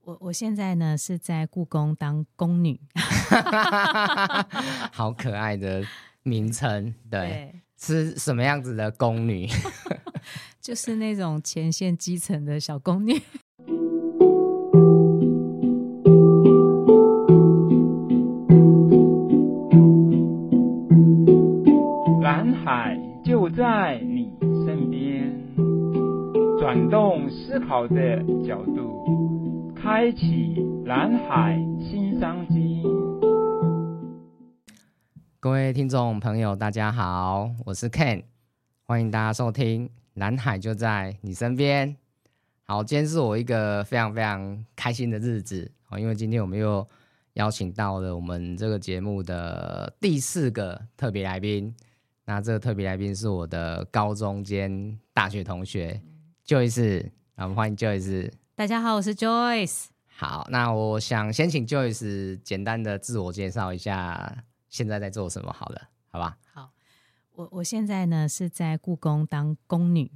我现在呢是在故宫当宫女。 好可爱的名称。 对，是什么样子的宫女？ 就是那种前线基层的小宫女。 蓝海就在你身边，转动思考的角度，开启蓝海新商机。 各位听众朋友大家好，我是 Ken， 欢迎大家收听蓝海就在你身边。好，今天是我一个非常非常开心的日子，因为今天我们又邀请到了我们这个节目的第4个特别来宾。那这个特别来宾是我的高中兼大学同学 Joyce， 我们欢迎 Joyce。 大家好，我是 Joyce。 好，那我想先请 Joyce 简单的自我介绍一下现在在做什么好了，好吧？ 好，我现在呢是在故宫当宫女。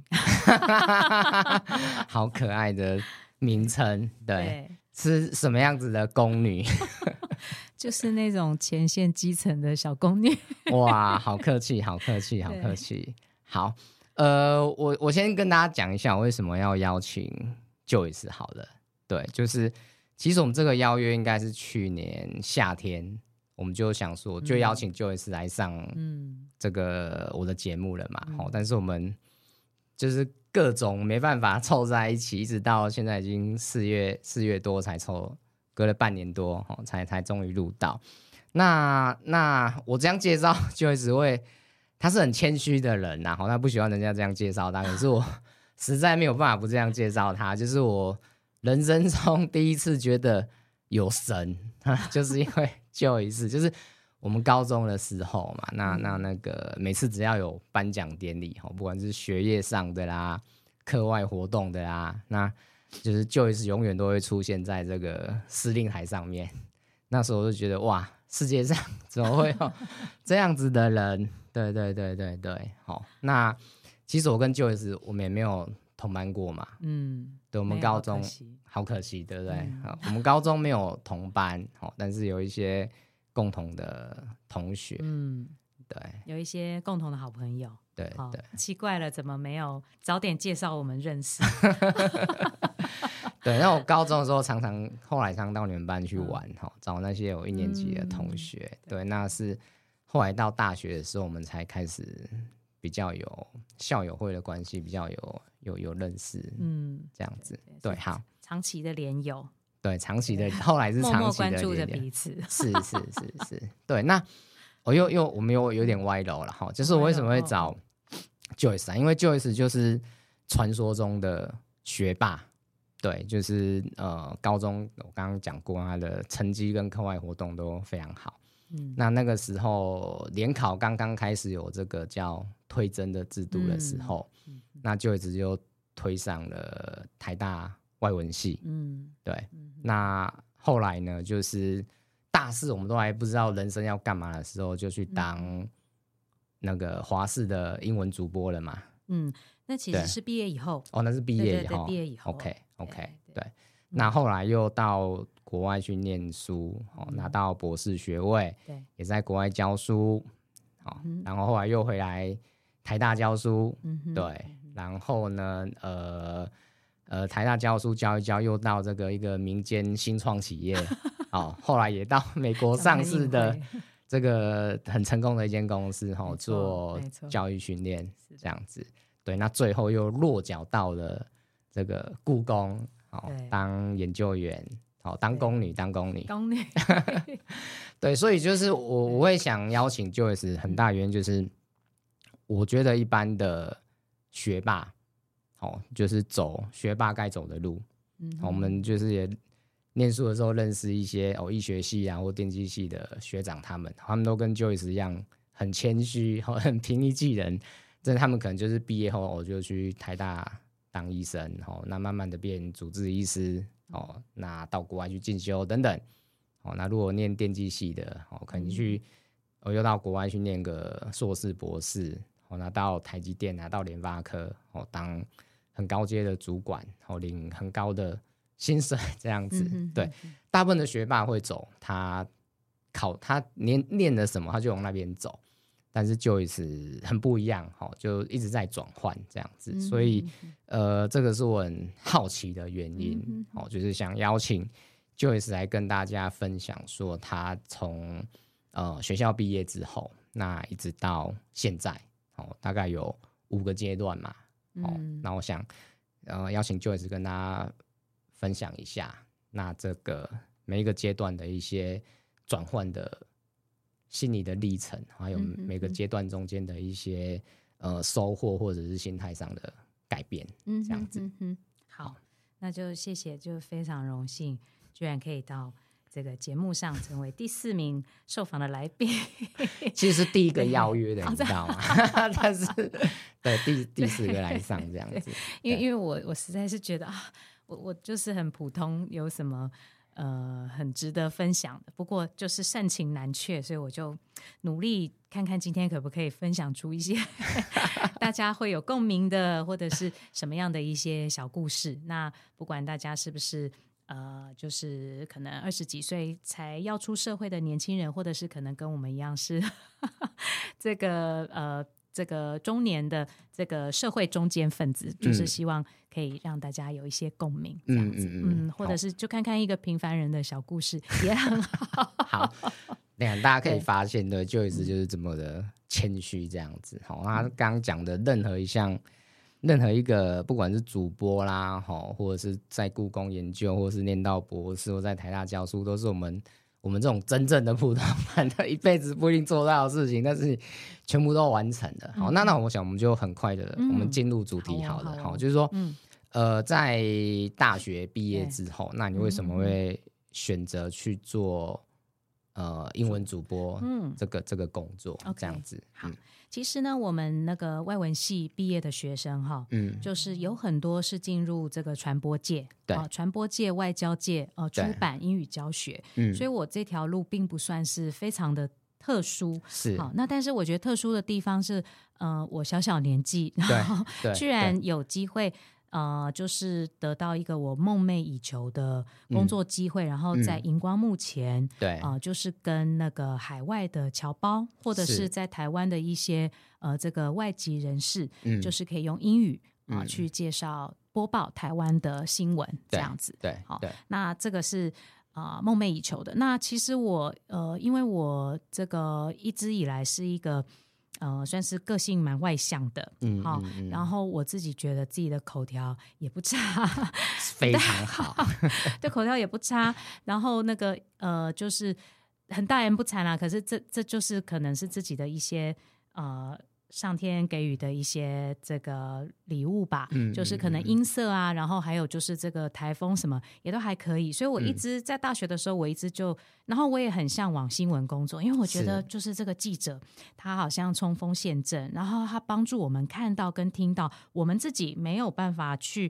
好可爱的名称。 对，是什么样子的宫女？ 就是那种前线基层的小宫女。 哇，好客气，好客气，好客气。好，我先跟大家讲一下我为什么要邀请 Joyce 好了。对，就是其实我们这个邀约应该是去年夏天，我们就想说就邀请 Joyce 来上这个我的节目了嘛。但是我们就是各种没办法凑在一起，一直到现在已经4月多才凑，隔了半年多才终于录到。那我这样介绍 Joyce 会，他是很谦虚的人呐，他不喜欢人家这样介绍他，可是我实在没有办法不这样介绍他，就是我人生中第一次觉得有神，就是因为 Joyce， 就是我们高中的时候嘛，那个每次只要有颁奖典礼，不管是学业上的啦，课外活动的啦，那就是 Joyce 永远都会出现在这个司令台上面。那时候我就觉得哇，世界上怎么会有这样子的人？对对对对对。好，那其实我跟 Joyce 我们也没有同班过嘛。对，我们高中好可惜，对不对？我们高中没有同班，但是有一些共同的同学。对， 有一些共同的好朋友。 对对， 奇怪了，怎么没有早点介绍我们认识？ 对，那我高中的时候后来常到你们班去玩，找那些有1年级的同学。对，那是后来到大学的时候，我们才开始比较有校友会的关系，比较有认识，这样子。对，好， 长期的连友。对， 长期的，后来是长期的默默关注着彼此。 是。对，那我们有点歪楼了哈，就是我为什么会找 Joyce 啊？因为 Joyce 就是传说中的学霸。对，就是高中我刚刚讲过，他的成绩跟课外活动都非常好。那个时候联考刚刚开始有这个叫推甄的制度的时候，那Joyce就推上了台大外文系。对，那后来呢，就是大四我们都还不知道人生要干嘛的时候，就去当那个华视的英文主播了嘛。 那其实是毕业以后。 那是毕业以后。 对，毕业以后。 OK， 对。那后来又到国外去念书，拿到博士学位，也在国外教书。然后后来又回来台大教书。对，然后呢，台大教书教一教，又到这个一个民间新创企业。后来也到美国上市的这个很成功的一间公司，做教育训练这样子。对，那最后又落脚到了这个故宫，当研究员，当宫女。对，所以就是我会想邀请 Joyce， 很大原因就是我觉得一般的学霸，就是走学霸该走的路。我们就是也念书的时候认识一些医学系啊或电机系的学长，他们都跟 Joyce 一样很谦虚，很平易近人。他们可能就是毕业后我就去台大当医生，那慢慢的变主治医师，那到国外去进修等等。那如果念电机系的，可能又到国外去念个硕士博士，那到台积电到联发科，当很高阶的主管，领很高的薪水这样子。对，大部分的学霸会走他念了什么他就往那边走，但是 Joyce 很不一样，就一直在转换这样子，所以这个是我很好奇的原因，就是想邀请 Joyce 来跟大家分享说他从学校毕业之后，那一直到现在，大概有5个阶段嘛，那我想邀请 Joyce 跟大家分享一下，那这个每一个阶段的一些转换的心理的历程，还有每个阶段中间的一些收获或者是心态上的改变，这样子。 好，那就谢谢，就非常荣幸，居然可以到这个节目上成为第4名受访的来宾。 其实是第1个邀约的，你知道吗？但是对第4个来上这样子， 因为我实在是觉得我就是很普通，有什么很值得分享的，不过就是盛情难却，所以我就努力看看今天可不可以分享出一些大家会有共鸣的，或者是什么样的一些小故事。那不管大家是不是就是可能20几岁才要出社会的年轻人，或者是可能跟我们一样是这个中年的这个社会中间分子，就是希望可以让大家有一些共鸣，这样子，或者是就看看一个平凡人的小故事也很好。 好，大家可以发现的Joyce就是这么的谦虚这样子。他刚刚讲的任何一个不管是主播啦，或者是在故宫研究，或是念到博士，或在台大教书，都是我们这种真正的普通人的一辈子不一定做到的事情，但是全部都完成了。好，那我想我们就很快的，我们进入主题好了。好，就是说，在大学毕业之后，那你为什么会选择去做英文主播这个工作，这样子？ 好，其实呢，我们那个外文系毕业的学生就是有很多是进入这个传播界，对，传播界、外交界，出版、英语教学，所以我这条路并不算是非常的特殊， 是好。那但是我觉得特殊的地方是，我小年纪，然后居然有机会。就是得到一个我梦寐以求的工作机会，然后在荧光幕前，对，就是跟那个海外的侨胞，或者是在台湾的一些这个外籍人士，就是可以用英语去介绍播报台湾的新闻，这样子， 对， 好，那这个是梦寐以求的。那其实我因为我这个一直以来是一个。算是个性蛮外向的，然后我自己觉得自己的口条也不差， 非常好， 对，口条也不差，然后那个就是很大言不惭啦，可是这就是可能是自己的一些上天给予的一些这个礼物吧，就是可能音色啊，然后还有就是这个台风什么也都还可以，所以我一直在大学的时候，我一直就，然后我也很向往新闻工作，因为我觉得就是这个记者他好像冲锋陷阵，然后他帮助我们看到跟听到我们自己没有办法去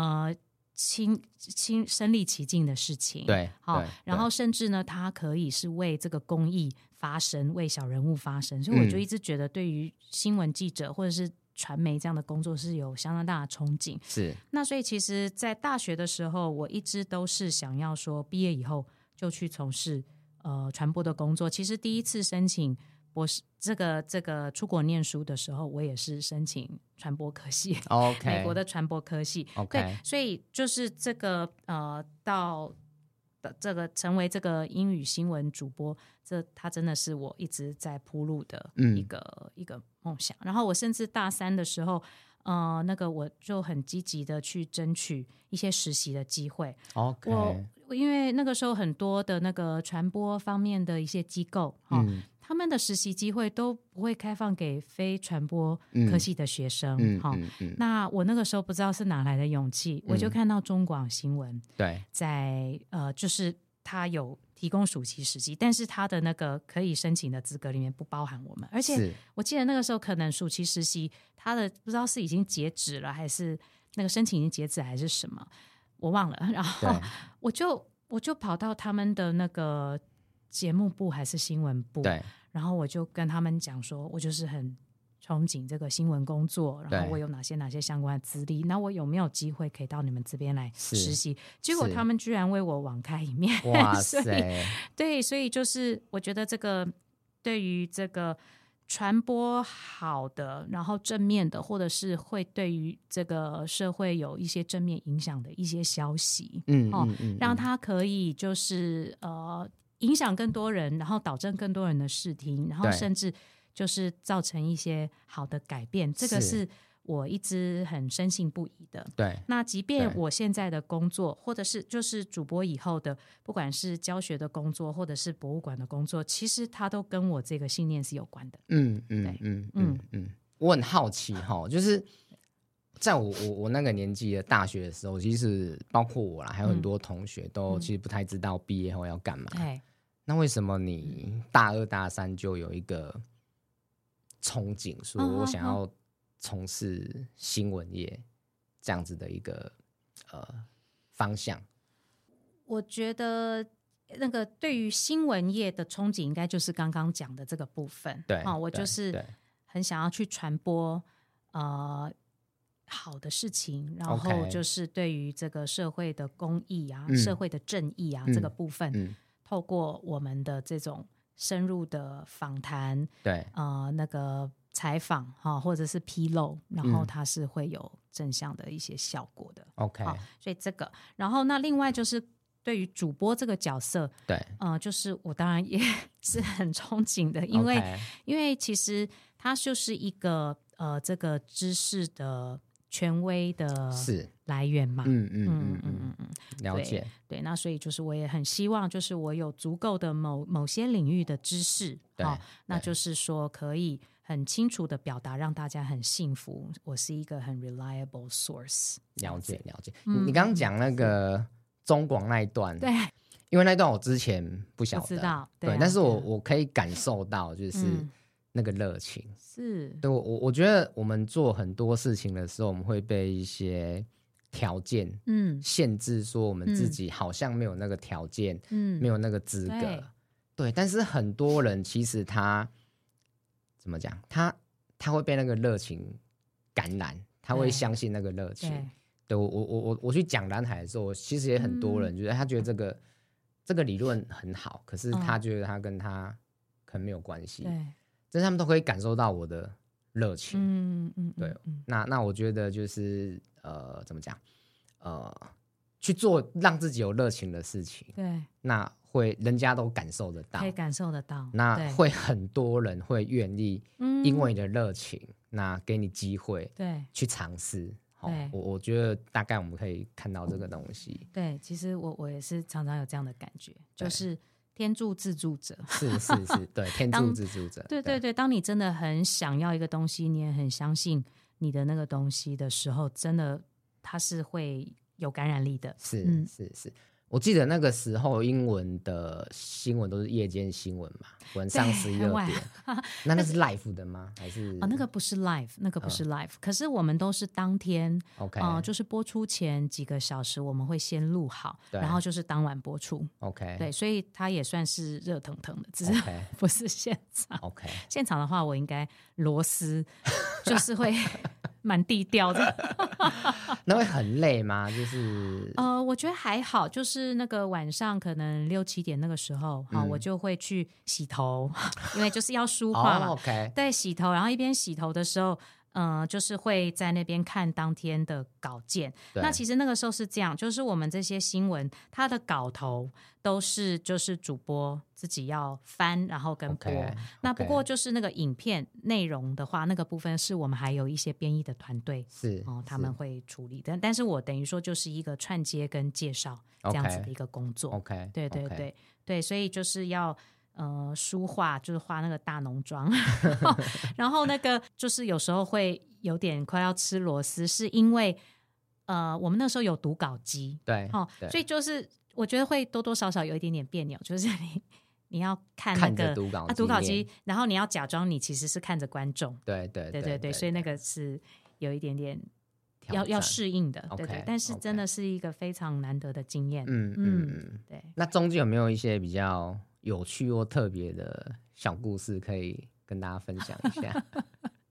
身临其境的事情， 对， 好，然后甚至呢，他可以是为这个公益发声，为小人物发声，所以我就一直觉得对于新闻记者或者是传媒这样的工作是有相当大的憧憬。是，那所以其实在大学的时候，我一直都是想要说毕业以后就去从事传播的工作。其实第一次申请博士这个出国念书的时候，我也是申请传播科系，美国的传播科系。对，所以就是这个到这个成为这个英语新闻主播，它真的是我一直在铺路的一个梦想。然后我甚至大3的时候，那个我就很积极的去争取一些实习的机会。我因为那个时候很多的那个传播方面的一些机构，他们的实习机会都不会开放给非传播科系的学生。那我那个时候不知道是哪来的勇气，我就看到中广新闻在就是他有提供暑期实习，但是他的那个可以申请的资格里面不包含我们，而且我记得那个时候可能暑期实习他的不知道是已经截止了，还是那个申请已经截止还是什么，我忘了。然后我就跑到他们的那个节目部还是新闻部，然后我就跟他们讲说，我就是很憧憬这个新闻工作，然后我有哪些相关的资历，那我有没有机会可以到你们这边来实习？结果他们居然为我网开一面， 哇塞！ 对，所以就是我觉得这个对于这个传播好的，然后正面的，或者是会对于这个社会有一些正面影响的一些消息，让它可以就是影响更多人，然后导正更多人的视听，然后甚至就是造成一些好的改变，这个是我一直很深信不疑的。 对， 那即便我现在的工作，或者是就是主播以后的，不管是教学的工作，或者是博物馆的工作，其实它都跟我这个信念是有关的。 我很好奇哈，就是在我那个年纪的大学的时候，其实包括我啦，还有很多同学都其实不太知道毕业后要干嘛。那为什么你大二大三就有一个憧憬，说我想要从事新闻业这样子的一个方向？ 我觉得那个对于新闻业的憧憬，应该就是刚刚讲的这个部分。 对， 我就是很想要去传播好的事情，然后就是对于这个社会的公益啊、社会的正义啊这个部分，透过我们的这种深入的访谈， 对， 那个采访或者是披露，然后它是会有正向的一些效果的。 OK， 所以这个，然后那另外就是对于主播这个角色， 对， 就是我当然也是很憧憬的，因为其实它就是一个这个知识的权威的来源嘛。 了解。 对，那所以就是我也很希望，就是我有足够的某些领域的知识，那就是说可以很清楚的表达，让大家很幸福。我是一个很 reliable source。 了解。你刚刚讲那个中广那一段， 对， 因为那段我之前不晓得， 我知道， 对，但是我可以感受到，就是那个热情。 是， 对，我觉得我们做很多事情的时候，我们会被一些条件限制，说我们自己好像没有那个条件，没有那个资格。对，但是很多人其实他怎么讲，他会被那个热情感染，他会相信那个热情。对，我去讲蓝海的时候，其实也很多人觉得他觉得这个理论很好，可是他觉得他跟他可能没有关系。对，但是他们都可以感受到我的热情。对，那我觉得就是怎么讲，去做让自己有热情的事情。对，那会人家都感受得到， 可以感受得到。 那会很多人会愿意因为你的热情，那给你机会，对，去尝试。我觉得大概我们可以看到这个东西。 对，其实我也是常常有这样的感觉，就是天助自助者。 是，对，天助自助者。 对，当你真的很想要一个东西，你也很相信你的那个东西的时候，真的它是会有感染力的。 是。我记得那个时候英文的新闻都是夜间新闻嘛，晚上11、2点。那是 live 的吗？还是那个不是 live， 那个不是 live。可是我们都是当天，OK，就是播出前几个小时我们会先录好，然后就是当晚播出。OK， 对，所以它也算是热腾腾的，只是不是现场。OK， 现场的话我应该螺丝就是会蛮低调的。 那会很累吗？就是我觉得还好，就是那个晚上可能6、7点那个时候，我就会去洗头，因为就是要梳化嘛。对，洗头，然后一边洗头的时候，就是会在那边看当天的稿件。那其实那个时候是这样，就是我们这些新闻，它的稿头都是就是主播自己要翻，然后跟播。那不过就是那个影片内容的话，那个部分是我们还有一些编译的团队他们会处理的。但是我等于说就是一个串接跟介绍这样子的一个工作。对，所以就是要梳化，就是画那个大浓妆然后那个就是有时候会有点快要吃螺丝，是因为我们那时候有读稿机。对，所以就是我觉得会多多少少有一点点别扭，就是你要看那个读稿机，然后你要假装你其实是看着观众。对，所以那个是有一点点要适应的。对，但是真的是一个非常难得的经验。对。 那中间有没有一些比较有趣或特别的小故事可以跟大家分享一下？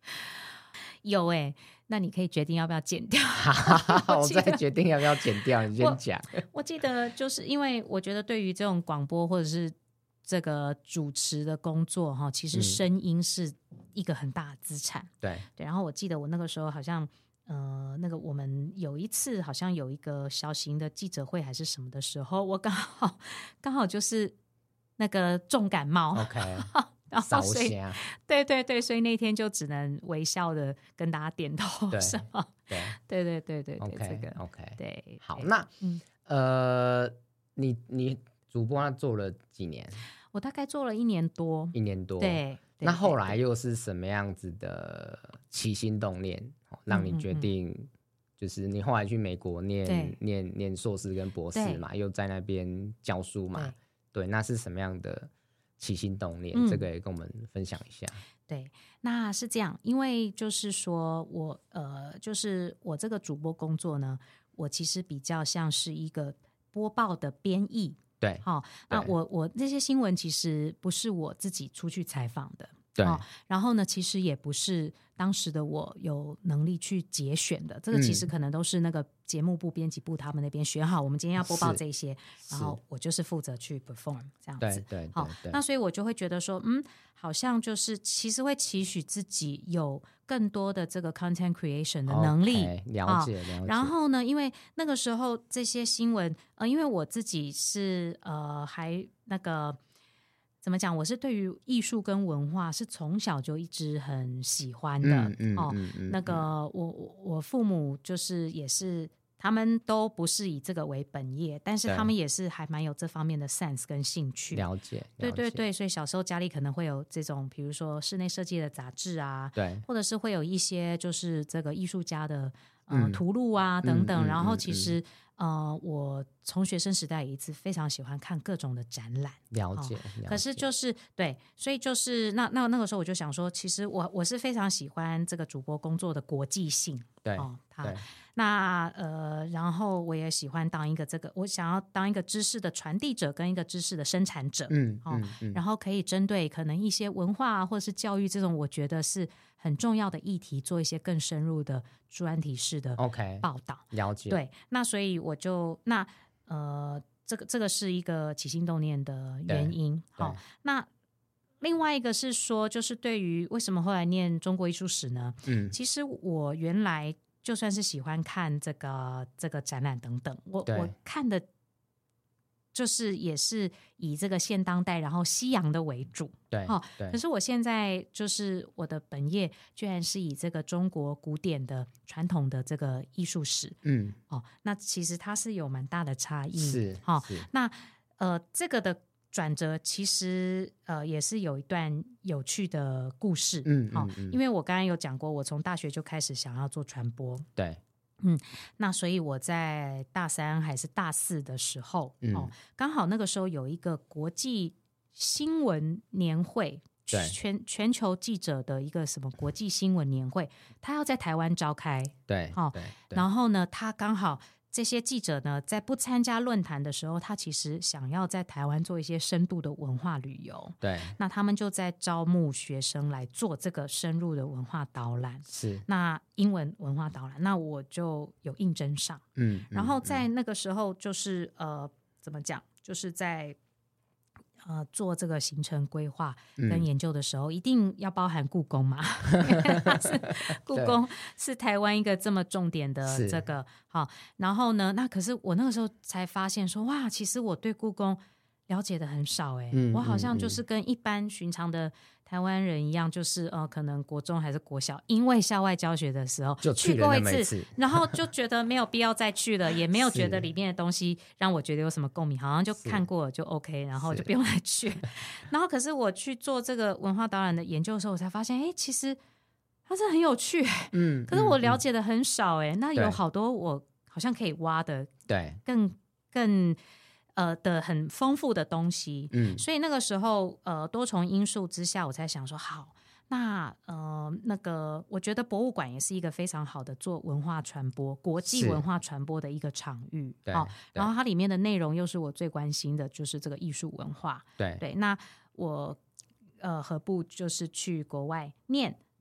有那你可以决定要不要剪掉。 我再决定要不要剪掉，你先讲。 我记得就是因为我觉得对于这种广播或者是这个主持的工作其实声音是一个很大的资产。 对， 然后我记得我那个时候好像那个我们有一次好像有一个小型的记者会还是什么的时候，我刚好就是那个重感冒。 OK 然后所以对，所以那天就只能微笑的跟大家点头什么。对，这个 OK 对。 好，那你主播做了几年？ 我大概做了1年多。对。 那后来又是什么样子的起心动念，让你决定就是你后来去美国念硕士跟博士嘛，又在那边教书嘛？对，那是什么样的起心动念？这个也跟我们分享一下。 对，那是这样，因为就是说我就是我这个主播工作呢，我其实比较像是一个播报的编译。 对， 那我这些新闻其实不是我自己出去采访的。 对， 然后呢，其实也不是当时的我有能力去节选的，这个其实可能都是那个节目部、编辑部他们那边选好，我们今天要播报这些，然后我就是负责去 perform 这样子。 对， 好，那所以我就会觉得说，好像就是其实会期许自己有更多的这个 content creation 的能力。 了解。 然后呢，因为那个时候这些新闻，因为我自己是还那个。怎么讲？我是对于艺术跟文化是从小就一直很喜欢的。那个我父母就是也是，他们都不是以这个为本业，但是他们也是还蛮有这方面的 sense 跟兴趣。 了解。 对，所以小时候家里可能会有这种，比如说室内设计的杂志啊， 对， 或者是会有一些就是这个艺术家的图录啊等等。然后其实我从学生时代也一直非常喜欢看各种的展览。 了解。 可是就是对，所以就是那个时候我就想说，其实我是非常喜欢这个主播工作的国际性。 对， 那然后我也喜欢当一个我想要当一个知识的传递者跟一个知识的生产者。然后可以针对可能一些文化或者是教育这种我觉得是很重要的议题，做一些更深入的专题式的报道。 了解。 对，那所以我就这个是一个起心动念的原因。那另外一个是说，就是对于为什么后来念中国艺术史呢？其实我原来就算是喜欢看这个展览等等，我看的就是也是以这个现当代然后西洋的为主。 对。 可是我现在就是我的本业居然是以这个中国古典的传统的这个艺术史。那其实它是有蛮大的差异。 是。 那这个的转折其实也是有一段有趣的故事。因为我刚刚有讲过，我从大学就开始想要做传播。 对。 那所以我在大3还是大4的时候，刚好那个时候有一个国际新闻年会，全球记者的一个什么国际新闻年会，他要在台湾召开。 对。 然后呢，他刚好这些记者呢，在不参加论坛的时候，他其实想要在台湾做一些深度的文化旅游。 对。 那他们就在招募学生来做这个深入的文化导览。 是。 那英文文化导览，那我就有应征上。然后在那个时候，就是怎么讲，就是在做这个行程规划跟研究的时候，一定要包含故宫嘛。故宫是台湾一个这么重点的这个好。然后呢，那可是我那个时候才发现说，哇，其实我对故宫了解的很少。我好像就是跟一般寻常的台湾人一样，就是可能国中还是国小，因为校外教学的时候就去过一次，然后就觉得没有必要再去了，也没有觉得里面的东西让我觉得有什么共鸣，好像就看过了就 OK， 然后就不用再去。然后可是我去做这个文化导览的研究的时候，我才发现，其实它是很有趣。可是我了解的很少。那有好多我好像可以挖的，对，更的很丰富的东西。所以那个时候多重因素之下，我才想说好，那那个我觉得博物馆也是一个非常好的做文化传播、国际文化传播的一个场域。然后它里面的内容又是我最关心的，就是这个艺术文化。对，那我何不就是去国外念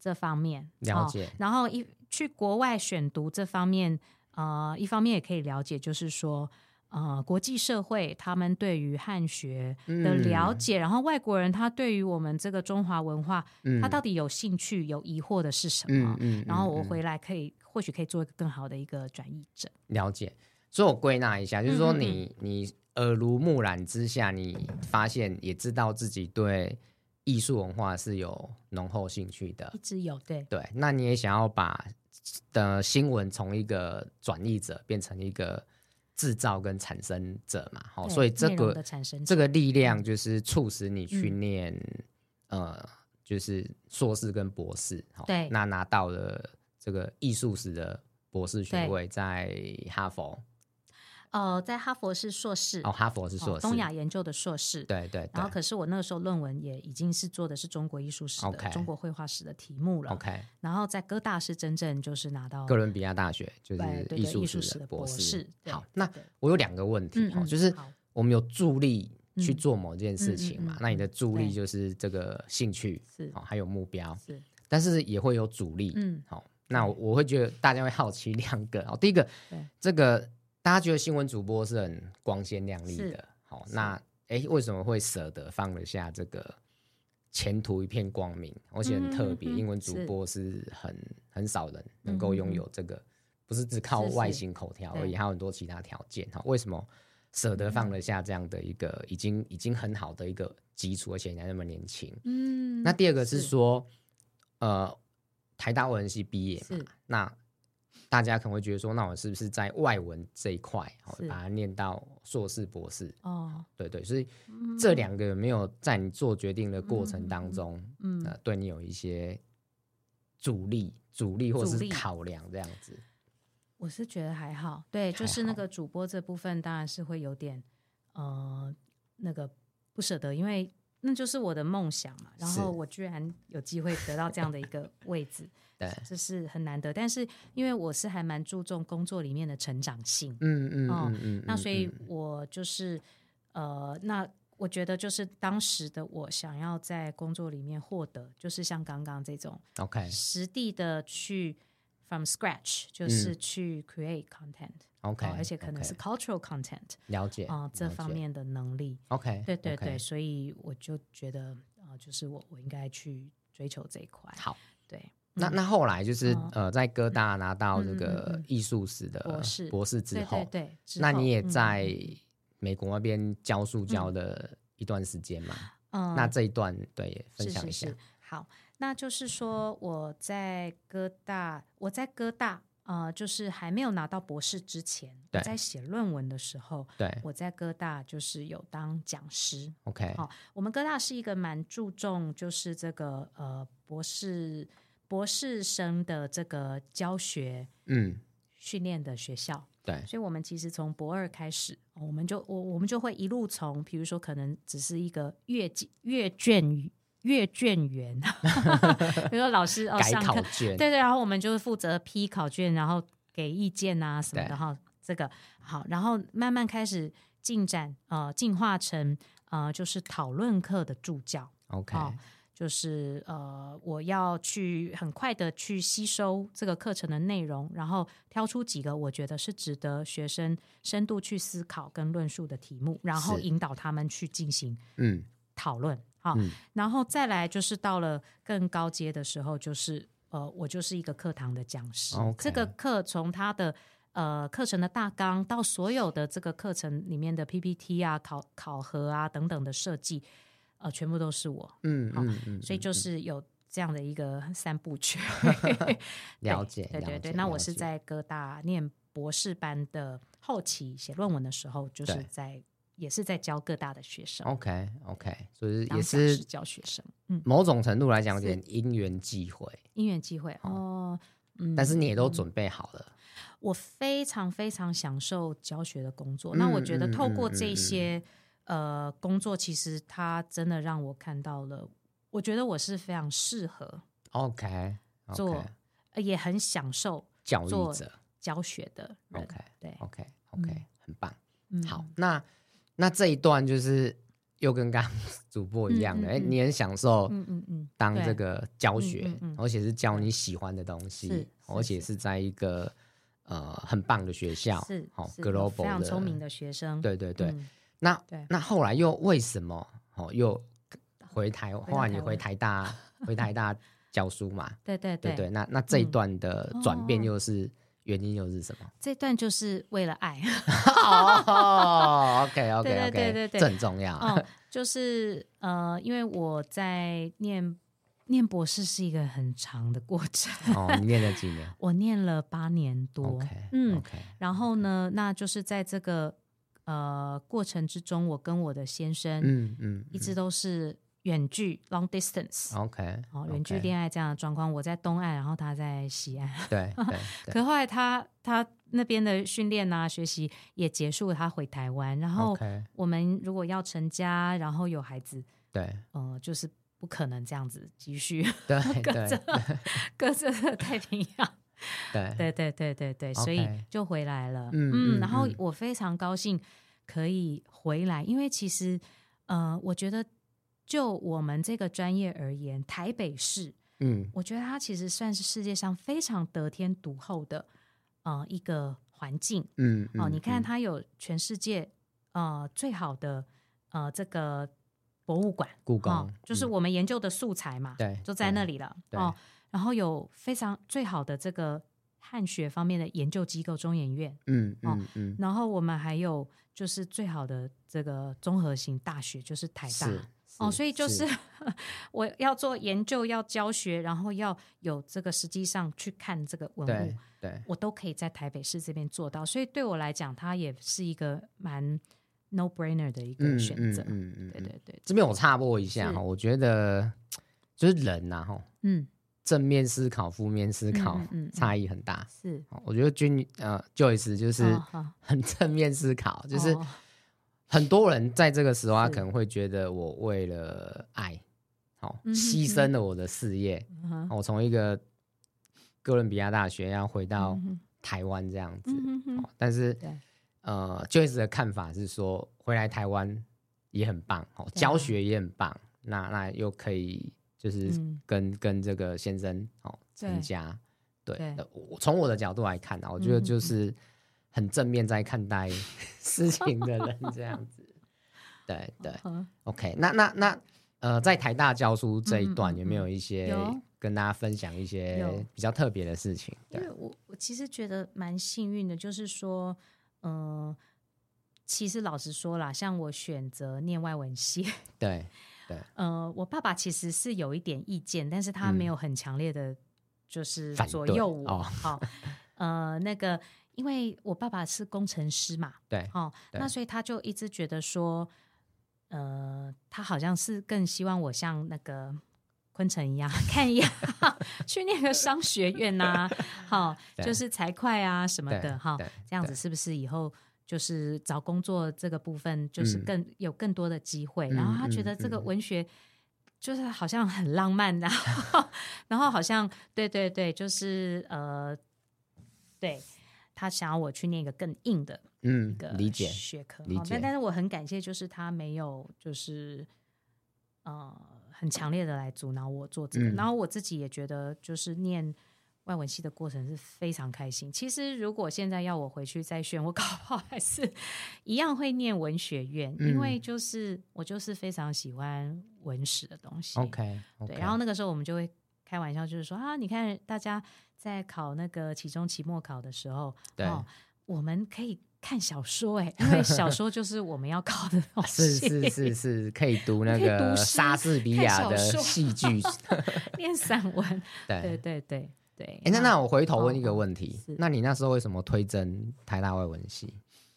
这方面了解， 然后去国外选读这方面，一方面也可以了解，就是说。国际社会他们对于汉学的了解，然后外国人他对于我们这个中华文化，他到底有兴趣有疑惑的是什么？然后我回来或许可以做一个更好的一个转译者。 了解，所以我归纳一下，就是说你耳濡目染之下，你发现也知道自己对艺术文化是有浓厚兴趣的， 一直有，对， 那你也想要把新闻从一个转译者变成一个制造跟产生者嘛，所以这个力量就是促使你去念就是硕士跟博士， 对， 那拿到了这个艺术史的博士学位，在哈佛。 在哈佛是硕士， 哈佛是硕士， 东亚研究的硕士， 对。 然后可是我那个时候论文也已经是做的是中国艺术史的、中国绘画史的题目了。然后在哥大是真正就是拿到哥伦比亚大学就是艺术史的博士。好，那我有2个问题，就是我们有助力去做某件事情嘛，那你的助力就是这个兴趣，还有目标，但是也会有阻力。好，那我会觉得大家会好奇2个。第一个，这个。大家觉得新闻主播是很光鲜亮丽的，那为什么会舍得放得下这个前途一片光明，而且很特别？英文主播是很少人能够拥有这个，不是只靠外形口条而已，还有很多其他条件。为什么舍得放得下这样的一个已经很好的一个基础，而且还那么年轻？那第2个是说，台大文系毕业嘛，那大家可能会觉得说，那我是不是在外文这一块，把它念到硕士、博士？对，所以这2个有没有在你做决定的过程当中，对你有一些阻力或是考量这样子？ 我是觉得还好，对，就是那个主播这部分当然是会有点那个不舍得，因为那就是我的梦想嘛，然后我居然有机会得到这样的一个位置。对，这是很难得，但是因为我是还蛮注重工作里面的成长性，那所以我就是那我觉得就是当时的我想要在工作里面获得，就是像刚刚这种实地的去 from scratch， 就是去 create content，而且可能是 cultural content， 了解这方面的能力，对，所以我就觉得就是我应该去追求这一块。 好， 对。 那后来就是在哥大拿到这个艺术史的博士之后， 对， 那你也在美国那边教书教的一段时间嘛？那这一段对分享一下。 是好，那就是说我在哥大就是还没有拿到博士之前，我在写论文的时候，我在哥大就是有当讲师。我们哥大是一个蛮注重就是这个博士生的这个教学训练的学校，所以我们其实从博2开始，我们就会一路从，比如说可能只是一个阅卷员，比如说老师改考卷， 对，然后我们就负责批考卷，然后给意见啊什么的哈，这个好，然后慢慢开始进化成就是讨论课的助教。就是我要去很快的去吸收这个课程的内容，然后挑出几个我觉得是值得学生深度去思考跟论述的题目，然后引导他们去进行讨论。然后再来就是到了更高阶的时候，就是我就是一个课堂的讲师。这个课从他的课程的大纲到所有的这个课程里面的 PPT 啊、考核啊等等的设计。全部都是我，所以就是有这样的一个3部曲。 了解， 对。那我是在哥大念博士班的后期写论文的时候，就是也是在教各大的学生。 OK， 所以也是教学生。 某种程度来讲，有点因缘际会。但是你也都准备好了。 我非常非常享受教学的工作。那我觉得透过这些。工作其实它真的让我看到了，我觉得我是非常适合做，也很享受教育者教学的人。 OK，很棒。好，那这一段就是又跟刚刚主播一样的，你很享受当这个教学，而且是教你喜欢的东西，而且是在一个很棒的学校， 是 global 非常聪明的学生。 对对对，那后来又为什么又回台湾？后来你回台大教书嘛？对对对对，那这一段的转变原因又是什么？ 这段就是为了爱。 OK， 对， 这很重要。 就是因为我在念博士是一个很长的过程。 你念了几年？ 我念了8年多。 OK， 然后呢，那就是在这个过程之中，我跟我的先生一直都是远距 long distance。 远距恋爱这样的状况，我在东岸，然后他在西岸。 对。 可后来他那边的训练啊学习也结束了，他回台湾，然后我们如果要成家然后有孩子， 对， 就是不可能这样子继续隔着太平洋。对，所以就回来了。然后我非常高兴可以回来，因为其实我觉得就我们这个专业而言，台北市我觉得它其实算是世界上非常得天独厚的一个环境。你看它有全世界最好的这个博物馆， 故宫， 就是我们研究的素材嘛， 对， 就在那里了。然后有非常最好的这个汉学方面的研究机构中研院，然后我们还有就是最好的这个综合型大学，就是台大。所以就是我要做研究，要教学，然后要有这个实际上去看这个文物， 对， 我都可以在台北市这边做到。所以对我来讲，它也是一个蛮 no brainer 的一个选择。对。 这边我插播一下，我觉得就是人啊，正面思考、负面思考差异很大。 是， 我觉得Joyce 就是很正面思考，就是很多人在这个时候，他可能会觉得我为了爱，牺牲了我的事业，我从一个哥伦比亚大学要回到台湾这样子。但是Joyce 的看法是说，回来台湾也很棒，教学也很棒，那又可以就是跟这个先生成家。对，从我的角度来看我觉得就是很正面在看待事情的人这样子。对，OK， 那在台大教书这一段有没有一些跟大家分享一些比较特别的事情？ 因为我其实觉得蛮幸运的，就是说其实老实说啦，像我选择念外文系， 对， 我爸爸其实是有一点意见，但是他没有很强烈的就是左右我。那个因为我爸爸是工程师嘛， 对， 那所以他就一直觉得说他好像是更希望我像那个昆城一样看一样去念个商学院啊，就是财会啊什么的，这样子是不是以后就是找工作这个部分就是有更多的机会。然后他觉得这个文学就是好像很浪漫，然后好像对，就是对，他想要我去念一个更硬的一个学科。但是我很感谢，就是他没有就是很强烈的来阻挠我做这个。然后我自己也觉得，就是念外文系的过程是非常开心。其实如果现在要我回去再选，我搞不好还是一样会念文学院，因为就是我就是非常喜欢文史的东西。 OK， 对。然后那个时候我们就会开玩笑，就是说你看大家在考那个期中、期末考的时候，我们可以看小说，因为小说就是我们要考的东西。 是，可以读那个莎士比亚的戏剧， 念散文。对。 那我回头问一个问题，那你那时候为什么推甄台大外文系？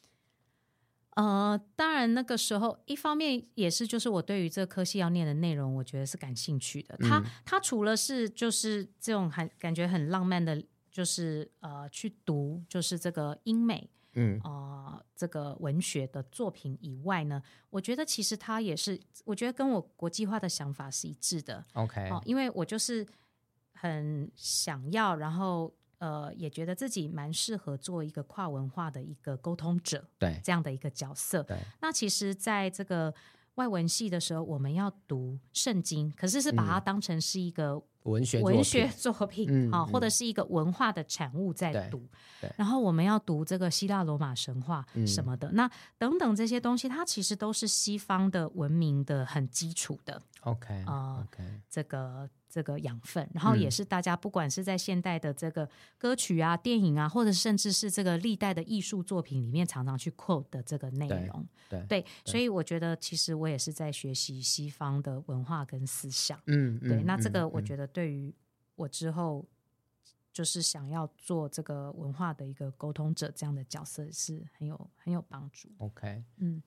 当然那个时候一方面也是就是我对于这科系要念的内容我觉得是感兴趣的。它除了是就是这种感觉很浪漫的，就是去读就是这个英美这个文学的作品以外呢，我觉得其实它也是我觉得跟我国际化的想法是一致的。 OK， 因为我就是很想要，然后也觉得自己蛮适合做一个跨文化的一个沟通者，对这样的一个角色。对，那其实在这个外文系的时候，我们要读圣经，可是是把它当成是一个文学作品，或者是一个文化的产物在读。然后我们要读这个希腊罗马神话什么的，那等等这些东西，它其实都是西方的文明的很基础的。 OK， 这个养分，然后也是大家不管是在现代的这个歌曲啊、电影啊，或者甚至是这个历代的艺术作品里面常常去 quote 的这个内容。对，所以我觉得其实我也是在学习西方的文化跟思想。对，那这个我觉得对于我之后就是想要做这个文化的一个沟通者这样的角色是很有帮助。 OK，